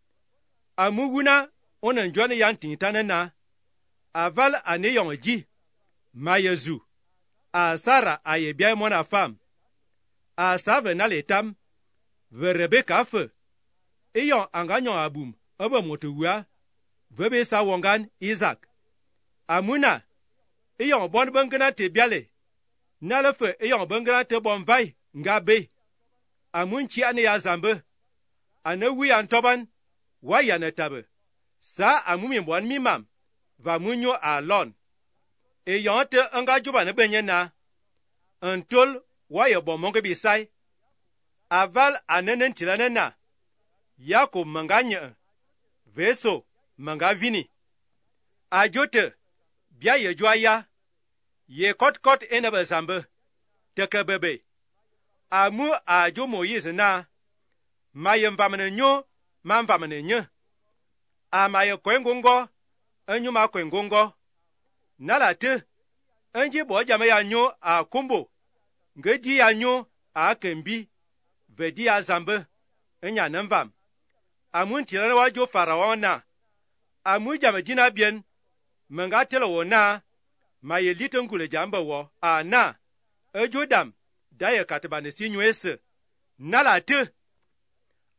amuguna onen jone yan tintan na aval ane yonji mayezu a Sara aye bia mona fam a save na letam ve Rebeka fe eyon anganyon abum obe motuwa ve be sa wongan Isaac amuna eyon bon bengana te biale na fe eyon bengana te bon vai ngabe amunchi ane ya zambe ane wi antoban wa ya netabe sa amumi bon mimam va munyo alon eyon te anga juba ne benye na antol wa ye bon monge bisai aval anenen tilane na yako manganye veso manga vini ajote bia ye joya ye kot enebe zambe teke bebe amu ajo Moïse na maye mvamene nyo mamvamene nye amaye kwengongo enyu ma kwengongo nalate enji bo jame ya nyo a kumbo ngedi ya nyo a kembi vedi ya zambe enya nemvam amun tirana wajo Faraon na amu jame jina bien menga telo wona maye litengule jamba wo ana ejodam daye katbane sinywese nalate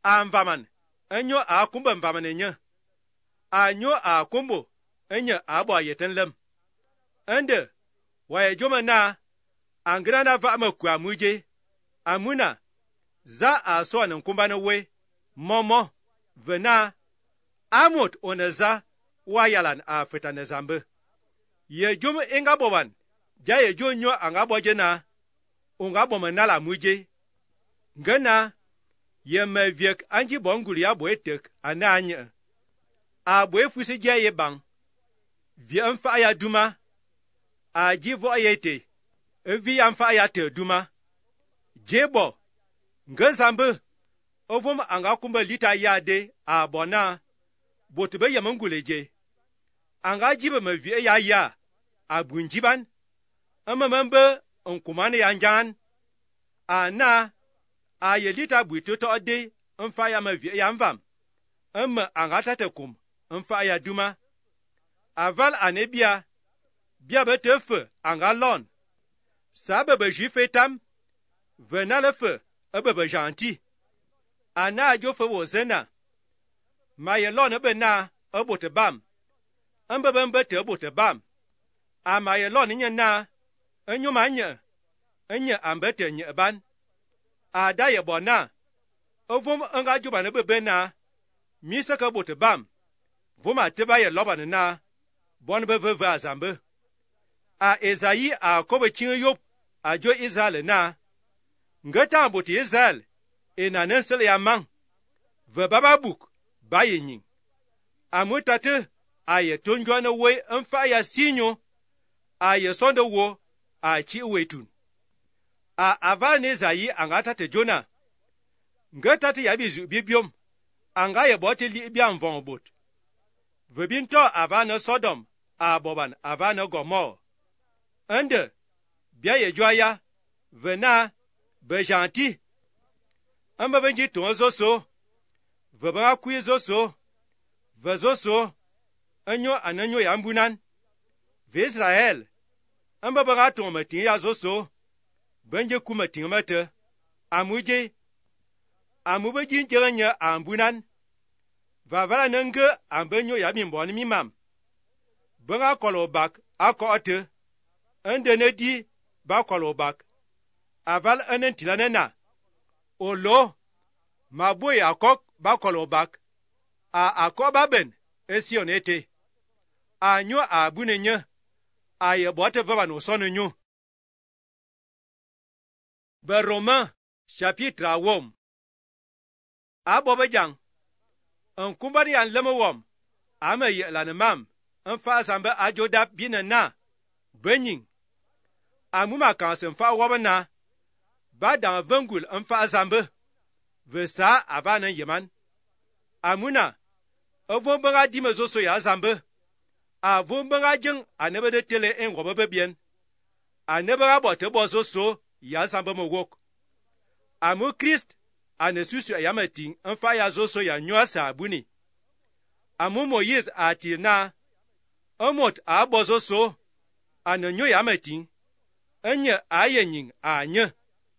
a mvaman enyo a kumba mvaman enye a nyo a kumbo enye a bo yeten lem ende waye joma na angrana va ma ku amuje amuna za a so nan kumba na we momo vena amot onaza wayalan a fitane zambe ye jom inga boban ja ye jonyo anga boje na unga boma nala muje ngana ye maviek anji bonguri ya boetek ananye a boefusi je ye bang vi amfa ya duma a jivo ayete vi amfa ya te duma jebo ngazambe ovum anga kumba lita yade a bona botbe ye manguleje anga jibe mavi ya a bunjiban amamambe onkumane yanjan ana a yelita buito to de mfa ya mavi ya mvam amma anga takum mfa ya duma aval anebia bia betefe anga lon sabe be jifetam venalefe ebe janti ana jofe wozena mayelon ebe na obote bam ambebe te obote bam amayelon nyena enyuma enye ambete nye ban ada ye bona ovum anga juba ne bebe na misa ka bote bam vuma teba ye loban na bon beve azambe a Ezayi a kobe chin yop a jo Israel na ngata bote Israel ina nensel ya man ve baba buk baye nyin amutate a ye tonjwa na we mfa ya sinyo a ye sonde wo a chi wetun a aval ne Ezayi anga te Jona ngata te ya bizu bibiom anga ye bote li bia mvon bot vebinto avana Sodom a boban avana Gomor ande bia ye joya vena bejanti amba benji to zoso veba ku zoso vezoso anyo ananyo ya mbunan ve Israel amba ba to mati ya zoso benje kuma tingmate amuje amubeji jeranya ambunan vavala nenge ambenyo ya mimboni mimam benga kolobak akote ende nedi ba kolobak aval enen tilanena olo maboy akok ba kolobak a akobaben esionete anyo abunenye aye bote vava no sonenyo ba Romains chapitre awom abobejang en kumbari an lemewom ama ye lanamam en fa zambe ajoda binana benyin amuma kan sen fa wobana ba dan vangul en fa zambe vesa avana yeman amuna ovombaga dimezoso ya zambe avombaga jing anebede tele en wobe bien anebega bote bozoso ya zambe mowok amu Christ anesusu ayamatin en fa ya zoso ya nyuasa abuni amu Moïse atina amot abozoso anenyo yamatin enye ayenyin anye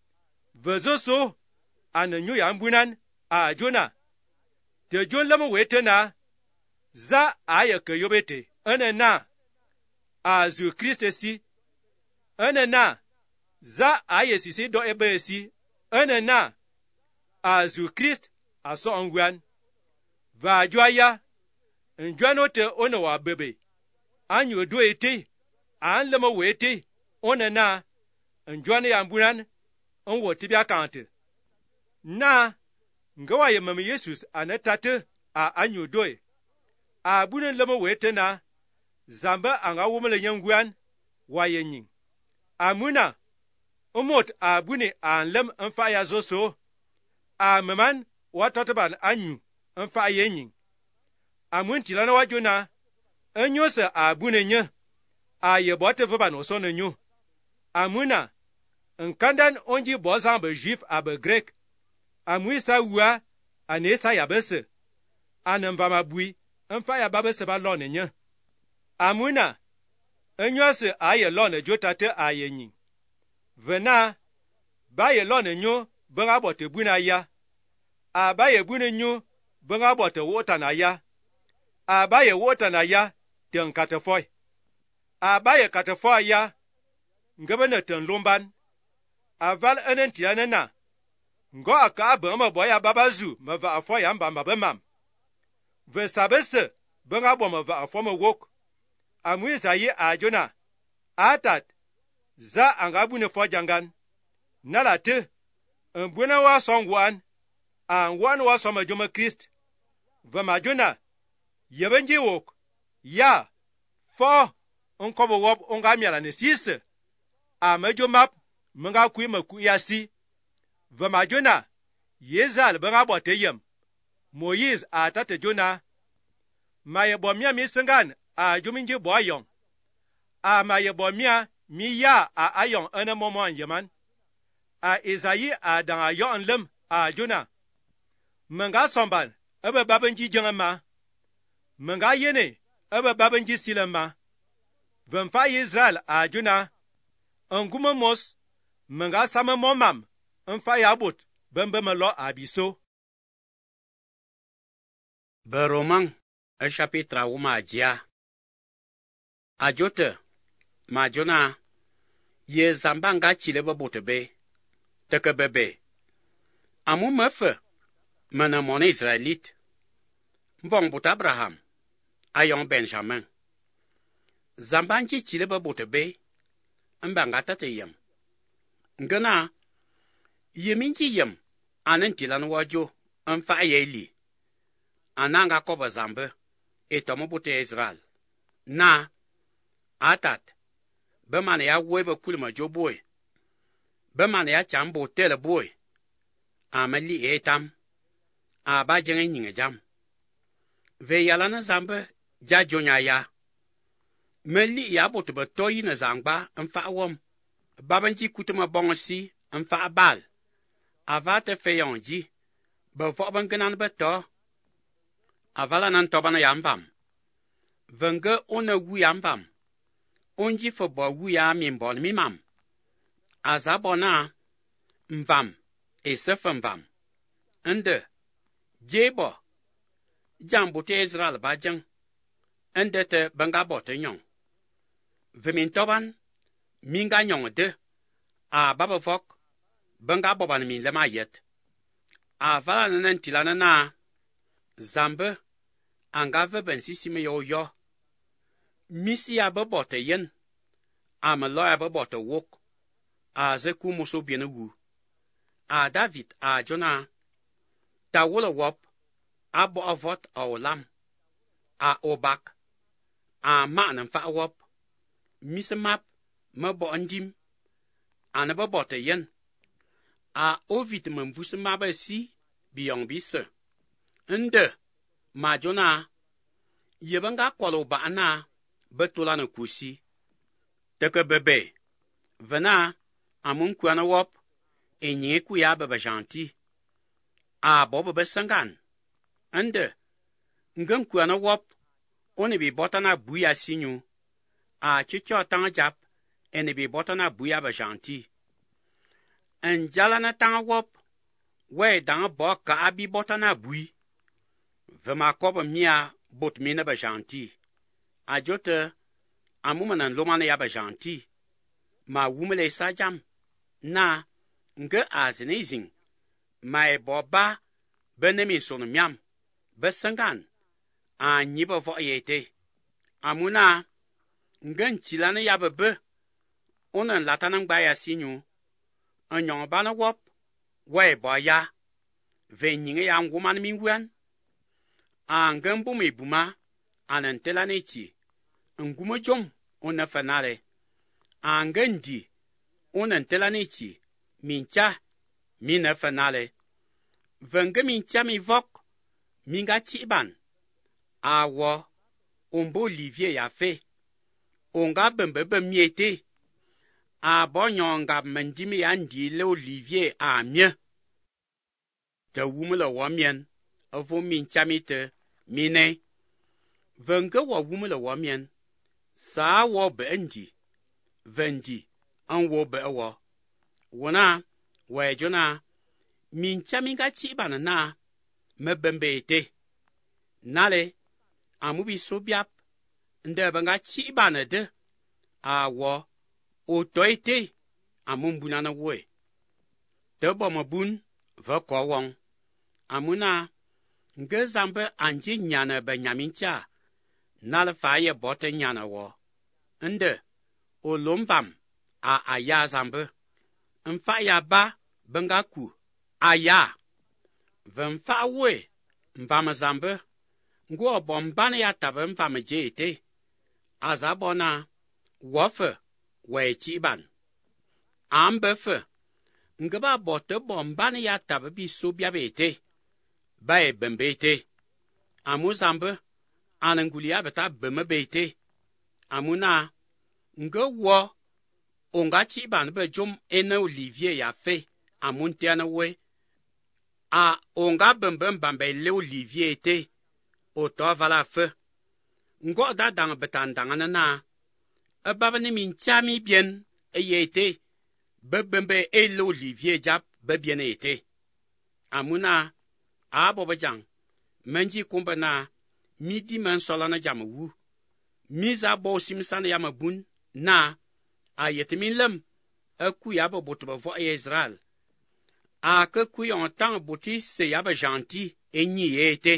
vezoso anenyo yambunan a Jona te Jon lama wetena za ayeke yobete enena azu Kristesi enena za ayesisi do ebesi enena azu Christ aso ongwan va joya njwanote ona wa bebe anyo do ete an lama wete onena njwane yambunan onwo tibia kante na ngawa ye mama Jesus anatate a anyo doe a bunen lama wete na zamba anga wumele nyangwan wayenyin amuna umot a bune an lam anfa ya zoso a maman watotaban anyu anfa yenyin amun tilana wa Jona anyosa a bune nye a ye bote vaban osone nyu amuna nkandan onji bozan be juif abe grek amuisa wa anesa ya bese anamva mabui mfa ya babese ba lone nye amuna enyose aye lone jotate ayenyin vena ba ye lone nyo benga bote buna ya a ba ye buni nyu benga bote wota na ya a ba ye wota na ya ten katefoi a ba ye katefoi ya ngabana ten lumban a val enen tianena ngo aka ba boya babazu ma va afo ya mba mba mam ve sabese benga bo ma va afo ma wok amu isayi a jona atat za anga bune fo jangan nala te mbuna wa songwan an wan wa soma joma Christ va ma jona yebenji wok ya fo onkobo wop onga miala ne sise a majo map mga kui ma ku yasi va ma jona yezal benga bote yem Moïse a tate jona ma ye bomia mi sengan a juminji boyong a ma ye bomia mi ya a ayong ene momon yeman a Isayi a dan a yon lem a jona menga somban ebe babenji jengama menga yene ebe babenji silema vemfa Israel a jona nguma mos menga sama momam mfa yabut bembe melo abiso Beromang chapitre umagia ajote majona ye zambanga chile botebe teke bebe amu mefe mana mon Israelite mbong but Abraham ayon Benjamin zambanji chile botebe mbanga tate yem ngana yeminji yem anen tilan wajo mfa yeli ananga koba zambe etomo bute Israel na atat bemane ya webe kulma jo boy bemane ya chambo tele boy amali etam aba jenge nyinge jam ve yala na zambe ja jonya ya meli ya botu be toyi na zangba mfa wom babanji kutuma bongosi mfa bal avate feyonji be fo banganan beto avala nan tobana yambam venge ona wu yambam onji fo bo wu ya mimbon mimam azabona mvam esefamvam ende jebo jambote Israel bajang ende te banga bote nyong vemin toban minga nyong de a babafok banga boban min lema yet avala nan tilana na zambe anga veben sisime yo misi ya bote yen amalo ya bote wok a ze kumuso biene wu a David a Jona ta wola wop a bo avot a olam a obak a manan fa wop misi map ma bo andim ana bote yen a ovit membusi mabe si biyong bise inde majona yebanga kwalo ba ana betula na kusi teke bebe vena amun kwana wop enye ku ya baba janti a bobo besangan ande ngam kwana wop oni bi botana buya sinyu a chicho tanga jap eni bi botana buya ba janti enjala na tanga wop we danga bo ka abi botana bui vema koba mia bot mina ba janti ajote amumanan lomana ya ba janti ma wumele sajam na nge azinizing mai boba benemi sonu miam besangan a nyiba vo yete amuna ngen chilana ya bebe onan latanan gba ya sinyu anyon bana wop we boya venyinge ya nguman mingwan a ngen bumi buma anan telanichi ngumo jom ona fanale a ngen di onan telanichi mincha mina fanale venge mincha mi vok minga chiban awo ombo Olivier ya fe onga bembebe miete a bonyonga mendimi ya ndile Olivier a mie te wumele wo mien avo mincha mite mine venge wo wumele wo mien sa wo be ndi vendi an wo be wo wona we jona mincha minga chiban na me bembe ete. Nale, amu bi so biap, nde benga chi bane de, a wo, o to ete, amu mbunana woe. Te bom bun, ve ko wong. Amuna, nge zambe anje nyane Benyamin cha, nale fa ye bote nyane wo. Nde, o lomvam, a aya zambe. Mfa ya ba, benga ku, aya. Ve mfa woe, mvam zambe. Ngo bombane ya tabe mvam je ete. Azabona, wofe, we chiban. Ambe fe, ngeba bote bombane ya tabe bi so biabe ete. Ba e bembe ete. Amu zambe, anangulia beta beme be ete. Amuna, nge wo, onga chiban be jom ene Olivier ya fe, amunte ane we. A onga bembe mbambe le Olivier ete. O to vala fe. Ngo da dang betandangana na. Babane min chami bien e ete. Bebembe e le Olivier jap be bien ete. Amuna, a bobajang. Menji kumba na. Midi men solana jam wu. Miza bo simsana yama bun na. A yetimin lem. A kuyaba botoba vo e Israel. A ke kuyon tang botis se yaba janti e nyi ete.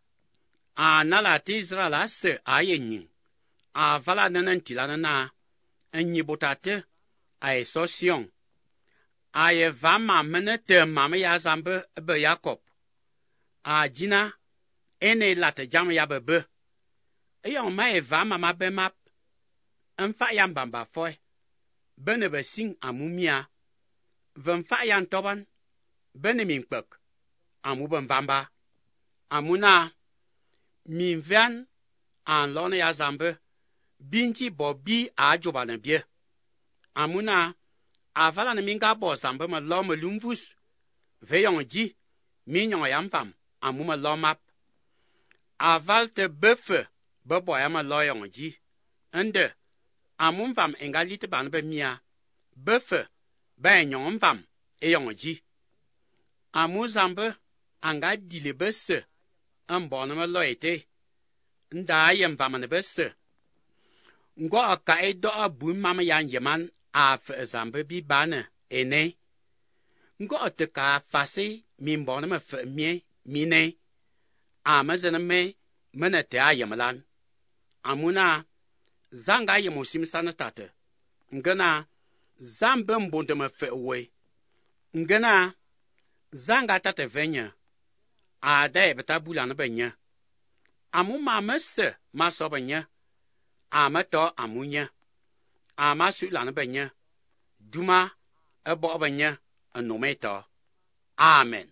A nala te Israel a se a ye nyin. A vala nanan tilana na. A nyi botate. A e sosion. A ye vama mene te mame ya zambe be Jacob. A jina. Ene late jam ya be. E yon ma e vama ma be map. Mfa yan bamba foy. Bene be sing amumia. Vemfa yan toban. Bene minkpek. Amu ben vamba. Amuna. Min vian an lone ya zambe. Binti bo bi a jobane bie. Amuna. Avala ne minga bo zambe ma lo me lumvus. Veyon ji. Minyon yam fam. Amu ma lo map. Aval te befe. Bebo ya ma lo yon ji. Ende. Amun fam engalite ban be mia. Befe. Ben yon fam. E yon ji. Amu zambe. Anga dile bese. Mbone me lo ete. Nda yem vamane bese. Ngo ka e do abu mama yan yeman a fe zambe bi bane ene. Ngo te ka fase mi mbone me fe mie mine. Amazene me mene te a yemelan. Amuna zanga yemo simsana tate. Ngena zambe mbonde me fe we. Ngena zanga tate venye. A da beta bulana benya. Amu mama se maso benya. Ama to amunya. Ama su lana benya. Duma ebo benya anometo. Amen.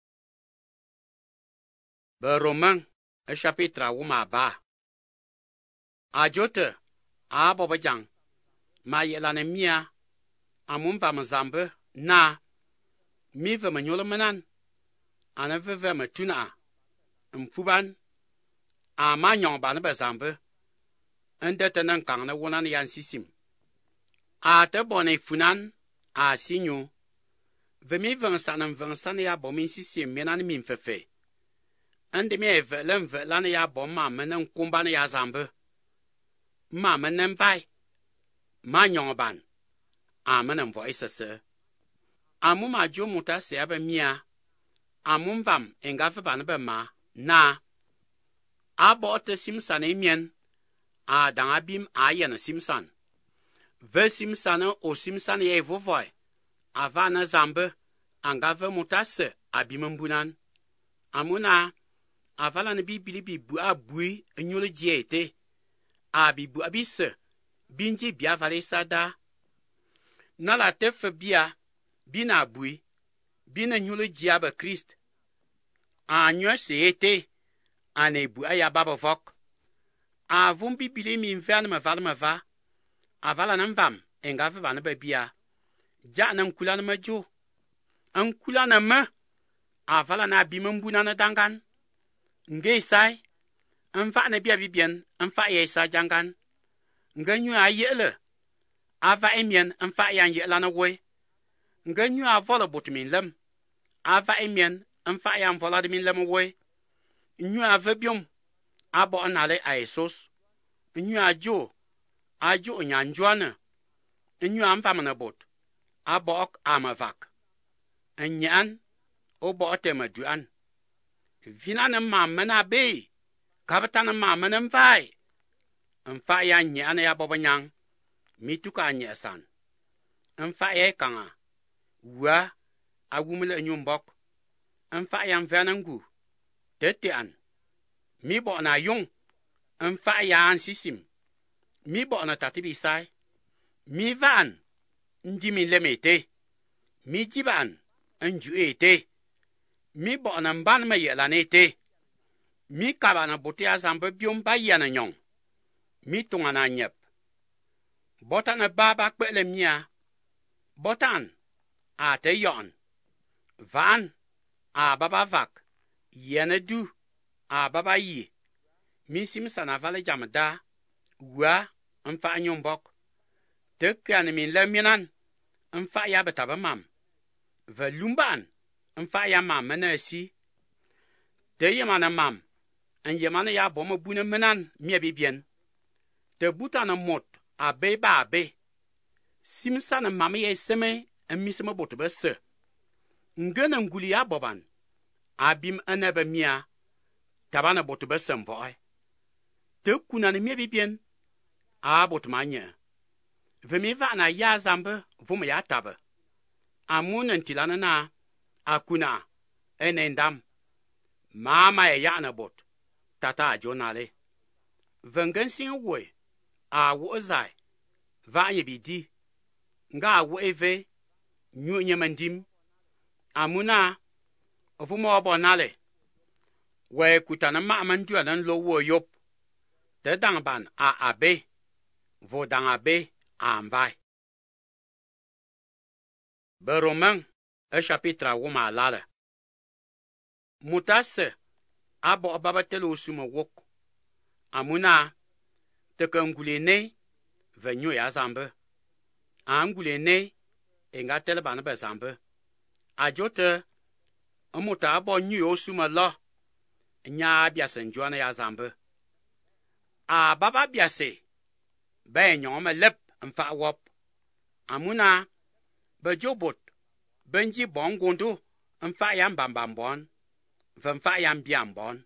Be Romain chapitre wuma ba. Ajote a bobajang. Ma yelane mia. Amun va mazambe na. Mi ve manyolo manan. Ana veve me tuna mpuban a ma nyon ba ne bezambe ende tenen kang ne wonan yan sisim a te bone funan a sinyo ve mi vensan ya bom min sisim menan min fefe ende mi evelen velan ya bom ma menen kumban ya zambe ma menen vai ma nyon ban a menen voice se amu ma jo muta se abe mia amun vam engafe ban be ma na abo te simsan emien a dan abim a yen simsan ve simsan o simsan ye vovoy avana zambe angave mutase abim mbunan amuna avala ne bibili bi bu abui enyole diete abibu abise binji bia vale sada nala tefe bia bina abui bina nyule diaba Christ anyo se ete anebu aya baba vok avum bibili mi mfan ma va avala nan vam engave bana babia ja nan kula na majo an kula na ma avala na bimambuna na dangan nge sai anfa na bia bibien anfa ye sa jangan nganyu ayele ava emien anfa yan ye lana we nganyu avola botmin lem ava emien anfa yan vola de min lem we nyu avebium abo nale aesos nyu ajo nyanjuane nyu amfamana bot abok amavak nyan obo temaduan vina mamana be kabatan mamana mfai mfa ya nyan ya bobanyang mituka nyesan mfa ya kanga wa awumle nyumbok mfa ya mvanangu tetian mi bo na yung mfa ya ansisim mi bo na tatibisai mi van ndimi lemete mi jiban njuete mi bo na mban ma yelanete mi kabana botia zambe biom ba yana nyong mi tungana nyep botana baba kpele mia botan a te yon van a baba vak yene du a baba yi mi simsana vale jamda wa mfa nyombok te kan min leminan mfa ya betaba mam velumban mfa ya mam na si te yemana mam en yemana ya bomo buna menan mie bibien te butana mot abe ba abe simsana mam ye seme emisema botobe se ngena nguli ya boban abim anaba mia tabana botobe semboy te kunana mie bibien a botmanya vemi va na ya zambe vum ya tabe amunan tilana na akuna enendam mama ya na bot tata jonale vengen sin wo a wo zai va ye bidi nga wo eve nyu nyemandim amuna vumo bonale we kutana ma mandu anan lo wo yop te dangban a abe vo dangabe ambai Romains chapitre woma lala mutase abo babatelo suma wok amuna te kangulene venyo ya zambe angulene enga telebana ba zambe ajote amuta abo nyu osuma lo nya biasen jwana ya zambe a baba biase be nyoma lep mfa wop amuna bejobot benji bongondo mfa ya mbambambon mfa ya mbiambon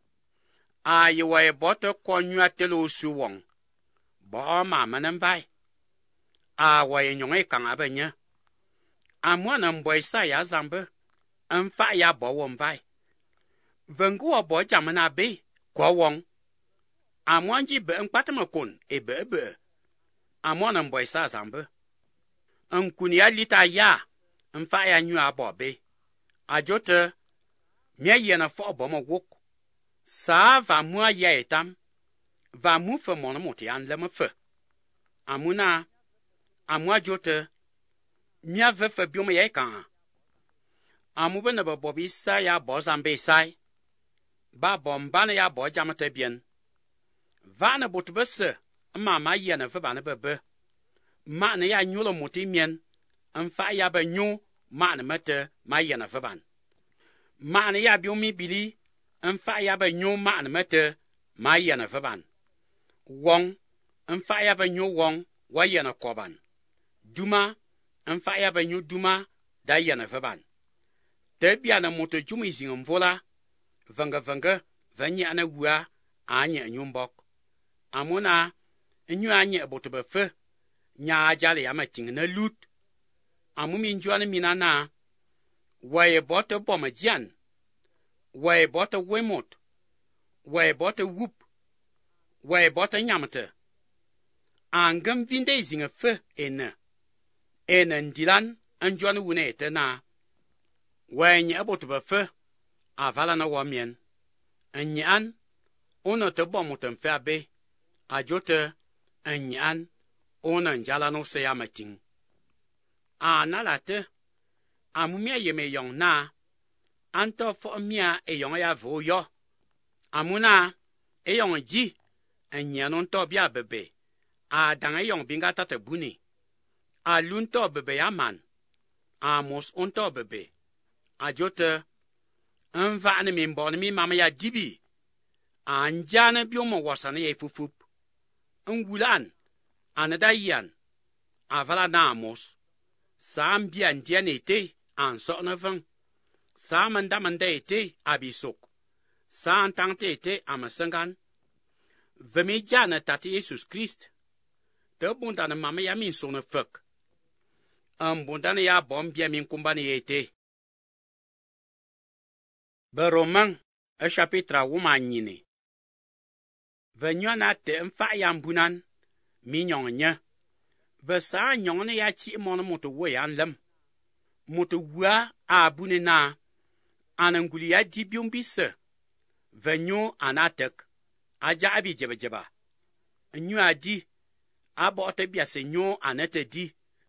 a yewe boto konyu telo suwong bo ma manambai a waye nyonge kanga benya amwana mboisa ya zambe mfa ya bo wombai vengu bo jamana be ko wong amwanji be nkpatamakon ebe amwana mboisa zambe nkuni ya lita ya mfa ya nyu abobe ajote mie yena fo bomo wok sa va mua ya etam va mu fe mon moti an le me fe amuna amwa jote mia ve fe biom ye kan amu be na bobi sa ya bo zambe sai ba bomba na ya bo jamate bien va na botbese mama yena fe ba na bebe ma na ya nyulo moti mien mfa ya ba nyu ma na mate ma yena fe ban ma na ya biomi bili mfa ya ba nyu ma na mate ma yena fe ban wong mfa ya ba nyu wong wa yena koban duma mfa ya ba nyu duma da yena fe ban te bia na moto jumi zing mvola vanga vanya na wua anya nyumbok amuna nyu anya botobe fe nya ajale ya mating na lut amumi njwana minana waye boto bomajian waye boto wemot waye boto wup waye boto nyamte angam vinde zinga fe ena ndilan anjwana wune etena waye nya botobe fe avala na wamien anyan ono te bomutem fe abe ajote anyan ona njala no se yamating analate amumia yeme yong na anto fo mia eyong ya vo yo amuna eyong ji anyan onto bia bebe a dang eyong binga tate buni alunto bebe yaman amos onto bebe ajote n va'ni min bɔni mi mam ya dibi an jani biɔŋmi wɔsani ya fufup n wulan ani da yan a vala na amos saa n bia n diɛni ete an sɔɣini vɔŋ saa min damanda ete a bisok saa n taŋti ete a misingan vemi jani tati Jesus Christ ti bundani mam ya min suɣini fik n bundani ya bɔm bia min kumbani ya ete. Bɛ Romaŋ chapitre 8. Vɛ nyɔna ti n faɣa ya mbunan mi nyɔŋ nyɛ. Vɛ saa nyɔŋni ya chihi mɔni muti wo ya lim. Muti wua a buni na ananguli ya di biumbi se. Vɛ nyo ana tik a jaɣa bi jibijiba. Nyo a di a bɔɣiti biɛsi nyo ana ti di.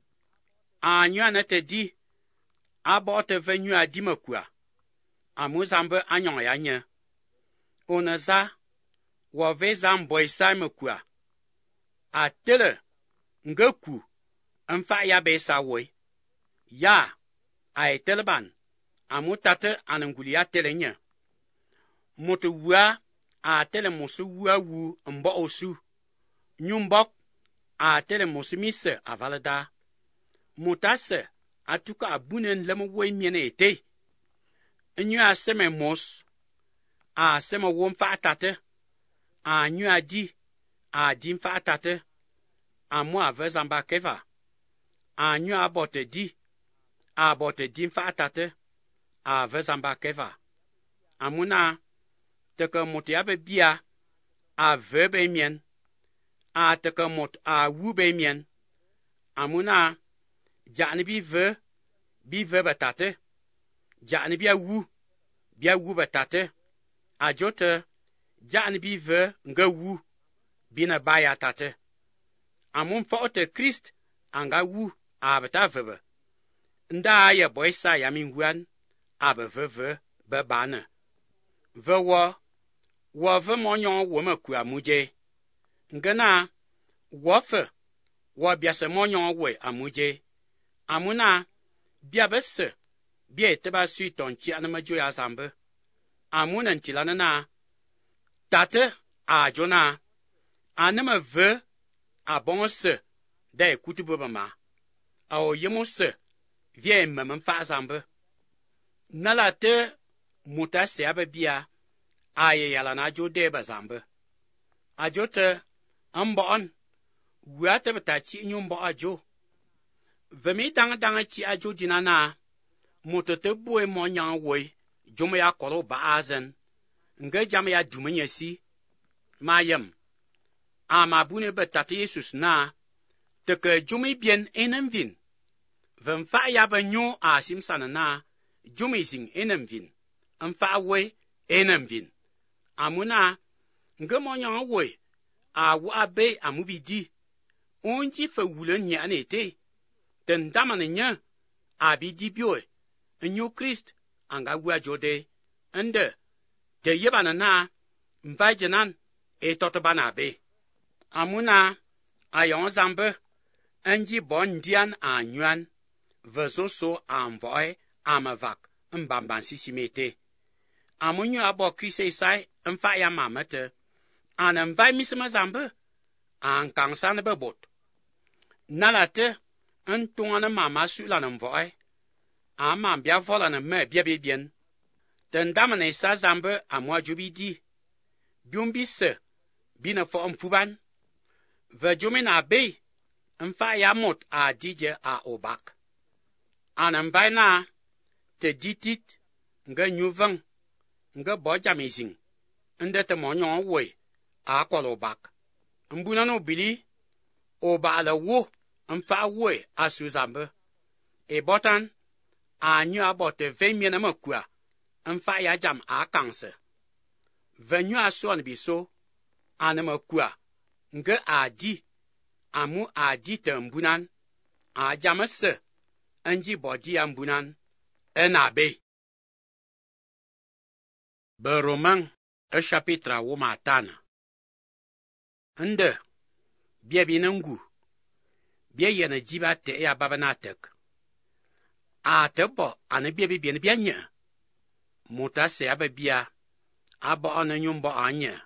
A nyo ana ti di a bɔɣiti vɛ nyo a di ma kua. Amu zambi a nyɔŋ ya nyɛ. O ni za wɔ ve zam bɔi sai me kua. A tili nga ku n faɣa ya bee sa woi. Ya a yi tili ban amu tati ananguli ya tili nyɛ. Muti wua a tili musi wua wu n bɔɣi o su. Nyumbɔk a tili musi mi se a valida. Muta se a tuka a buni n lim woi miɛni ete. Nyo a seme mos a seme wom faɣa tati a nyo a di n faɣa tati a mu a vɛ zamba kɛva a nyo a bɔti di n faɣa tati a vɛ zamba kɛva a mu na tiki muti ya bi bia a vɛ bɛ miɛn a tiki muti a wu bɛ miɛn a mu na jaɣani bi vɛ bɛ tati jaɣani bia wu bɛ tati a joti jaɣani bi vɛ nga wu bina baa ya tati a mun fɔɣu ti Christ a nga wu a bi ta vɛ bɛ nda a yɛ bɔi sa ya min wuan a bi vɛ bɛ baani vɛ wɔ vɛ mɔ nyɔŋ wo ma ku a muje ngana wɔ fɛ wɔ biɛsi mɔ nyɔŋ wo a muje a mu na bia bɛ se bia ti ba sui tɔn chiɛni ma jo ya zambi a mu nan tilani na tati a jo na a ni ma vɛ a bɔŋɔ se da yi kutubu bɛ ma a o yimu se via yi mɛmi faɣa zambi nala ti muta siya bɛ bia a yi yɛla na jo dee bɛ zambi a jo ti n bɔɣin wua ti bi ta chihi nyun bɔɣa jo vɛmi daŋ chihi a jo dina na muti ti boi mɔ nyaŋ woi jumi ya kɔro ba'azin nga jam ya dumi nyɛ si maa yem a ma buni bɛ tati Jesus na tiki jumi bien enim vin vɛn faɣa ya bɛ nyo a simsani na jumi zin enim vin n faɣa woi enim vin a mu na nga mɔ nyaŋ woi a waɣa be a mu bi di on ji fɛ wulin nyɛɣani te tin damani nyɛ a bi di bioi nyo Christ anga wua jode ende te yebana na mvajinan e totobana be amuna ayon zambe anji bon dian anyuan vezoso amvoe amavak mbamban sisimete amunyu abo Christ sai mfa ya mamete an mvai misema zambe an kansan bebot nalate ntungana mama sulan mvoe ama bia vola na me bia bibien ten damane sa zambe amwa jubidi biumbi se bina fo mpuban ve jumi na be mfa ya mot a dije a obak anam vai na te ditit nga nyuvan nga boja mezing nde te monyon we a kwalo obak mbuna no bili oba ala wo mfa we asu zambe e botan anyu abote vemiena makua mfa ya jam a kanse venyu aso bi so anamakua nge adi amu adi tembunan a jamase anji body ambunan enabe be Romain chapitre 8 inde bia binangu bia yana jiba te ya babanatek a te bo ane bia bi bien bia nya muta se ababia abo ona nyumbo anye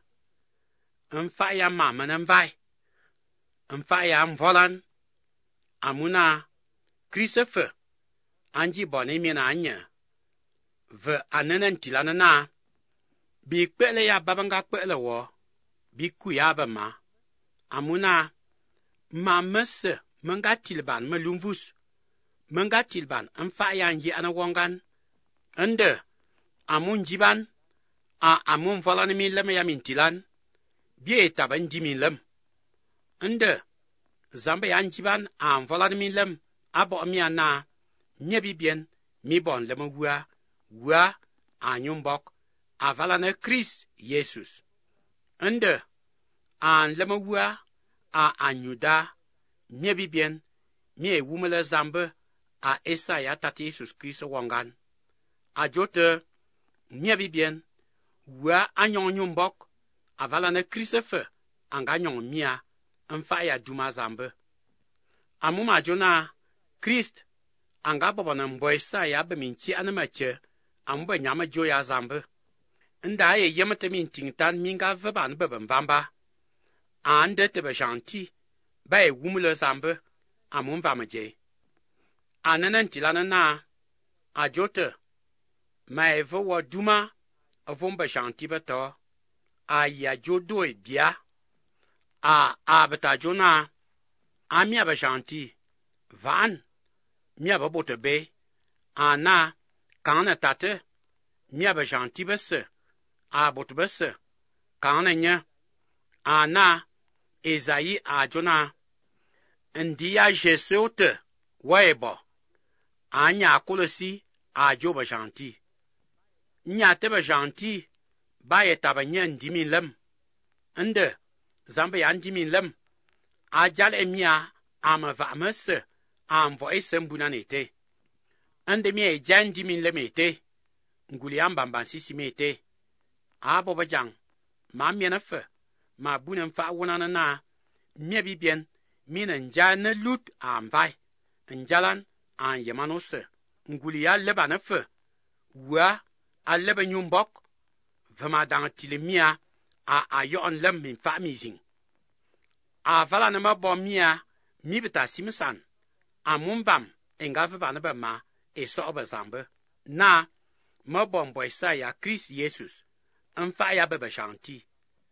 mfa ya mama mvai mfa ya mvolan amuna Christopher anji bone mina anye ve anenen tilana na bi kpele ya babanga kpele wo bi ku ya ba ma amuna ma mese menga tilban melumvus menga tilban mfa ya nji ana wongan ende amun jiban amun volan mi lem ya min tilan bi taban jimin lem ende zambe ya njiban volan mi lem abo mi ana nyebi bien mi bon lem wa anyumbok avala na Chris Jesus ende an lem wa anyuda nyebi bien mi wumele zambe esa ya tati Jesus Christ wongan ajote nyebi bien wa anyon nyumbok avala na Christopher anga nyon mia mfa ya duma zambe amuma jona Christ anga bobo na mboisa ya beminchi anamache ambe nyama jo ya zambe nda ye yemete min tingtan minga veban beben vamba ande te be janti bay wumule zambe amun vamaje ananan tilana na ajote mai vo duma avon be janti beto ya jodo bia beta jona amia be janti van mia ba bote be ana kana tate mia ba janti bese bote bese kana nya ana Ezayi jona ndia jesote webo anya akolosi jo ba janti nya te ba janti ba ye tabanya ndimi lem ende zambe ya ndimi lem ajal emia amava mese amvo esembuna nete ande mi ejandi min lemete nguli ambamba sisi mete abo bajang ma miena fe ma bunen fa wona na mi bi bien min nja na lut amvai njalan an yemanose nguli ya leba na fe wa aleba nyumbok vama dang tilemia ayo on lem min fa mi jing vala na ma bomia mi beta simsan amumbam enga va na ba ma eso obazambe na ma bombo ya Chris Jesus mfa ya bebe shanti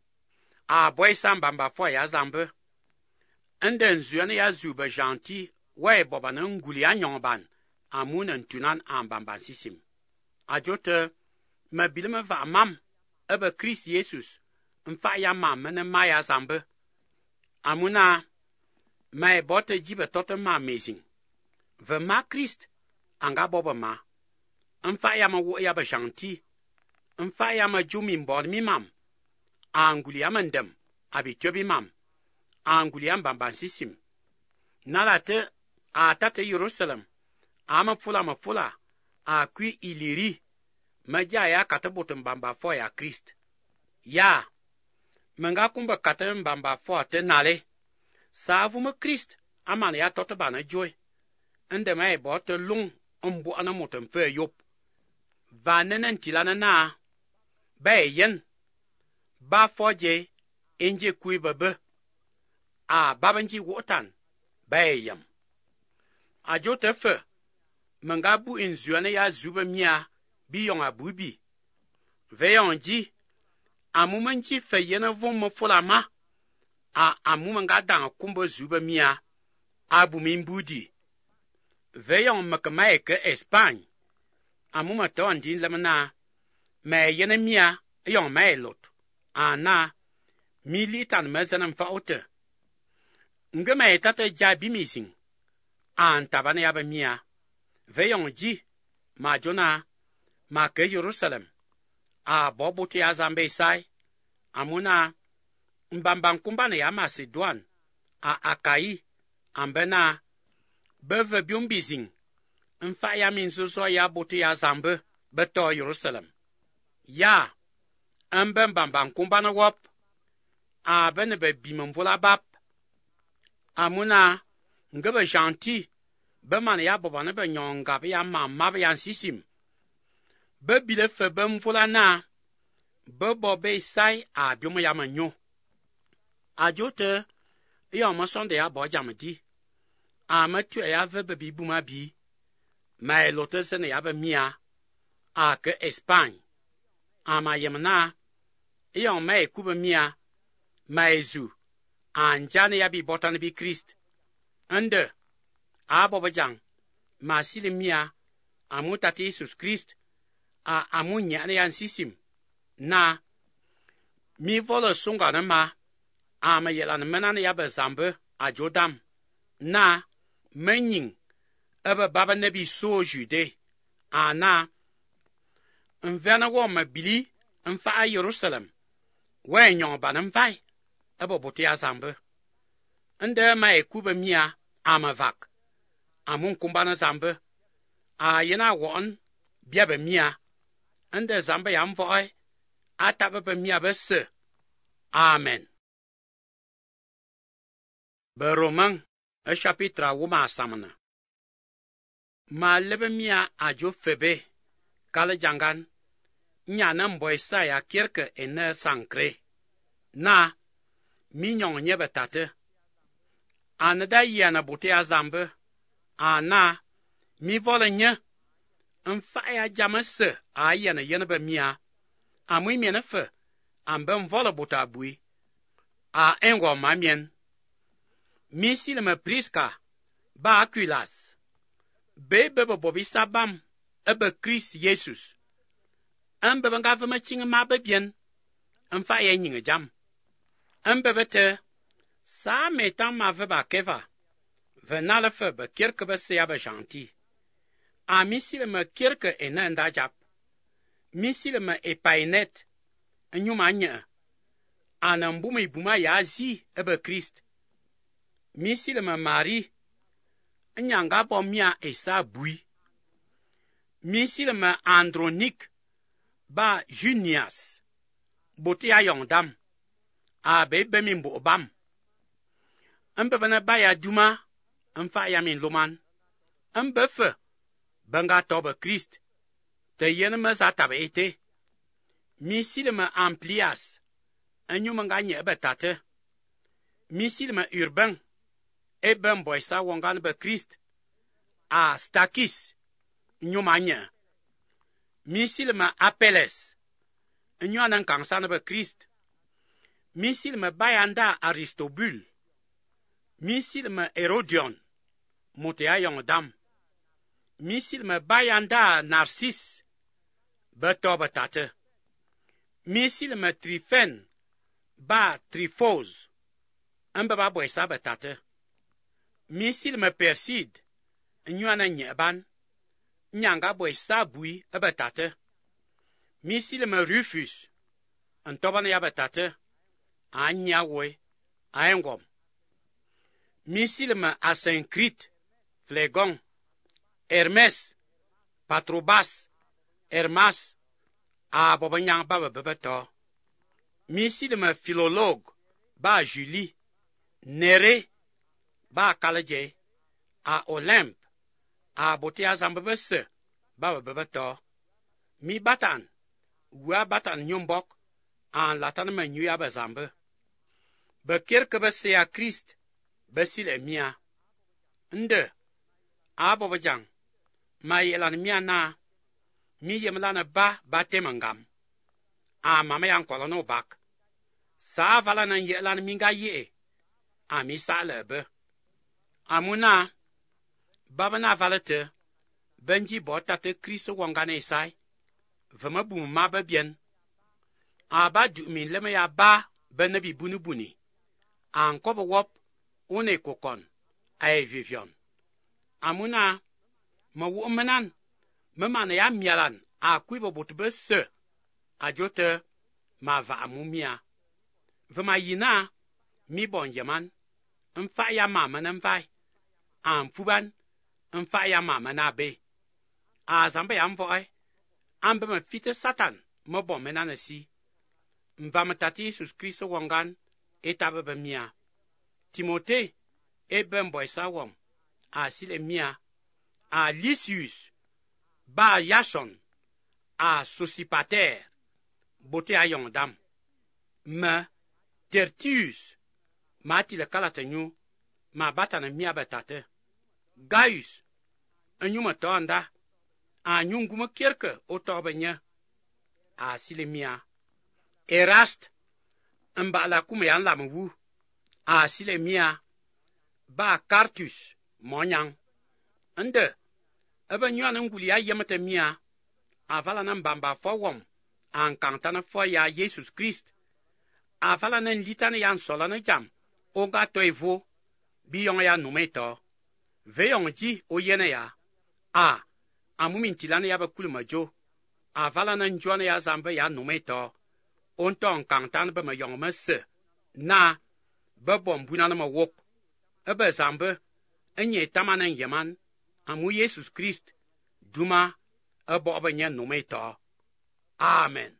boy sambamba fo ya zambe ende nzuane ya zuba shanti we boba na nguli anyonban amuna ntunan ambamba sisim ajote ma bilema va mam ebe Chris Jesus mfa ya mam na ma ya zambe amuna mai bote jibe tote ma amazing ve ma Christ anga boba ma mfa ya ma wo ya ba shanti mfa ya ma jumi mbod mi mam anguli ya mandem abi chobi mam anguli ya mbamba sisim nalate tate Jerusalem ma fula kui iliri maja ya katabote mbamba fo ya Christ ya menga kumba kata mbamba fo te nale savu ma Christ aman ya tote bana joy ende mai bote lung mbu ana motem fe yop vanenen tilana na bayen ba foje enje kui bebe babanji wotan bayem ajote fe menga bu inzuane ya zuba mia bi yong abubi veyonji amumanji fe yena vom fulama amumanga dang kumbo zuba mia abu mimbudi veyong makamae ke Espagne amuma to andin lamana me yena mia yong mailot ana militan mazanam faute ngame tata jabi missing tabana yaba mia veyong ji ma jona ma ke Jerusalem bobuti azambe sai amuna mbamban kumbana ya Macedon akai ambena beve biombizing mfa ya minzuzo ya buti ya zambe beto Jerusalem ya mbamban kumbana wop bene be bimamvula bab amuna ngebe janti be man ya bobana be nyonga be ya mama be ya sisim Be bile fe be mvula na. Be bo be sai a biom ya manyo. A jote, yon masonde ya bo jamdi. A matu ya ve be bi buma bi. Ma lote sene ya be mia. A ke Espagne. A ma yemna. Yon ma kube mia. Ma ezu. A njane ya bi botan bi Christ. Ande. A bo bajang. Ma sile mia. A mutati Jesus Christ. A amu nyane yan sisim. Na. Mi volo sunga na ma. A ma yelan menane ya be zambe. A jodam. Na. Menying. Ebe baba nebi so jude. A na. Nvena wo ma bili. Nfa a Jerusalem. We nyon ba nmfai. Ebe bote ya zambe. Nde ma kube mia. A ma vak. Amun kumbana zambe. A yena won. Biabe mia. Nde zambe ya mvoi. Atabe be mia be se. Amen. Be Romain, chapitre wuma samana. Ma lebe mia ajo febe. Kale jangan. Nyana mboy saya kirke ene sankre. Na. Minyon nyebe tate. Anada yana bote azambe. Ana. Mi vole nye. Nfa ya jamese a yana yenebe mia. Amui miene fe. Ambe mvole bota bui. A engo ma mien. Mi sile me priska. Ba Aquilas. Bebe bobi sabam. Ebe Christ Jesus. Mbebe nga veme chinge ma bebien. Mfa ya nyinge jam. Mbebe te. Sa metan ma veba keva. Venale fe be kirke be se ya be janti. A mi sile me kirke ene nda jap. Mi sile me epainet. Nyuma nye. Ana mbume ibuma ya zi ebe Christ. Mi sile me Marie. Nyanga bo mia esa bui. Mi sile me Andronique. Ba Junias. Bote ya yongdam. A be min bo bam. Mbebe na ba ya duma. Mfa ya min loman. Mbefe. Benga tobe Christ. Te yene me za tabe ete. Mi sile me Amplias. Nyuma nga nye ebe tate. Mi sile me Urbain. Ebe mboisa wongan be Christ. A Stakis. Nyuma nye. Mi sile me Apeles. Nyuanan kansan be Christ. Mi sile me Bayanda Aristobul. Mi sile me Herodion. Mote a yongdam. Mi sile me Bayanda Narcis. Betobe tate. Mi sile me Trifen. Ba Trifos. Mbe ba boisa betate. Mi sile me Perside. Nyuana nyeban. Nyanga boisa bui betate. Mi sile me Rufus. Ntobana ya betate. Anya we. Aengom. Mi sile me Asyncrit. Phlegon. Hermes. Patrobas. Hermas. A bobanyang ba bebeto. Mi sile me Philologue. Ba Julie. Nere. Ba Kaleje. A Olympe. A bote a zambebese. Ba bebeto. Mi batan. Wa batan nyombok. An latan me nyu ya bezambe. Be kirke bese ya Christ. Besile mia. Nde. A bobajang. Ma yelan mia na. Mi yemlana ba temangam. A mama yang kolono bak. Sa vala nan yelan minga ye. A mi sa lebe. Amuna. Baba na valete. Benji botate Kristo wongane sai. Vema bu ma bebien. A ba du min leme ya ba benebi bunu buni. An kobo wop. Une kokon. Ay vivion. Amuna. Ma wu menan. Memane ya mialan. A kwibo botube se. A jote. Ma va amumia. Vema yina. Mi bon yaman. Mfa ya mama na mfai. Amfuban. Mfa ya mama na be. A zambe ya mvoi. Ambe me fite Satan. Me bon menane si. Mva me tati Jesus Christo wongan. Etabe be mia. Timote. Ebe mboisa wom. A sile mia. A Lysius. Ba Yason. a Sosipater, bote a yong dam. Me, Tertius, ma ti le kalate nyu, ma bata na mia betate. Gaius, en nyu matonda, a nyu ngume kerke o tobe nye, a sile mia. Erast, en ba la kume yan lam wu, a sile mia, ba Cartus, monyang. Ende, ebe nyu an nguli a yemete mia, a vala nan bamba fo wom, an kantane fo ya Jesus Christ, a vala nan litane yan solane jam, o ga toy vo, bi yong ya numeto. Ve yong ji o yene ya, a mumin tilane ya be kulma jo, a vala nan jone ya zambe ya numeto, on ton kantane be me yong me se, na, be bom bunane me wok, ebe zambe, enye tamanen yeman, amu Jesus Christ, duma, ebe obe nye numeto. Amen.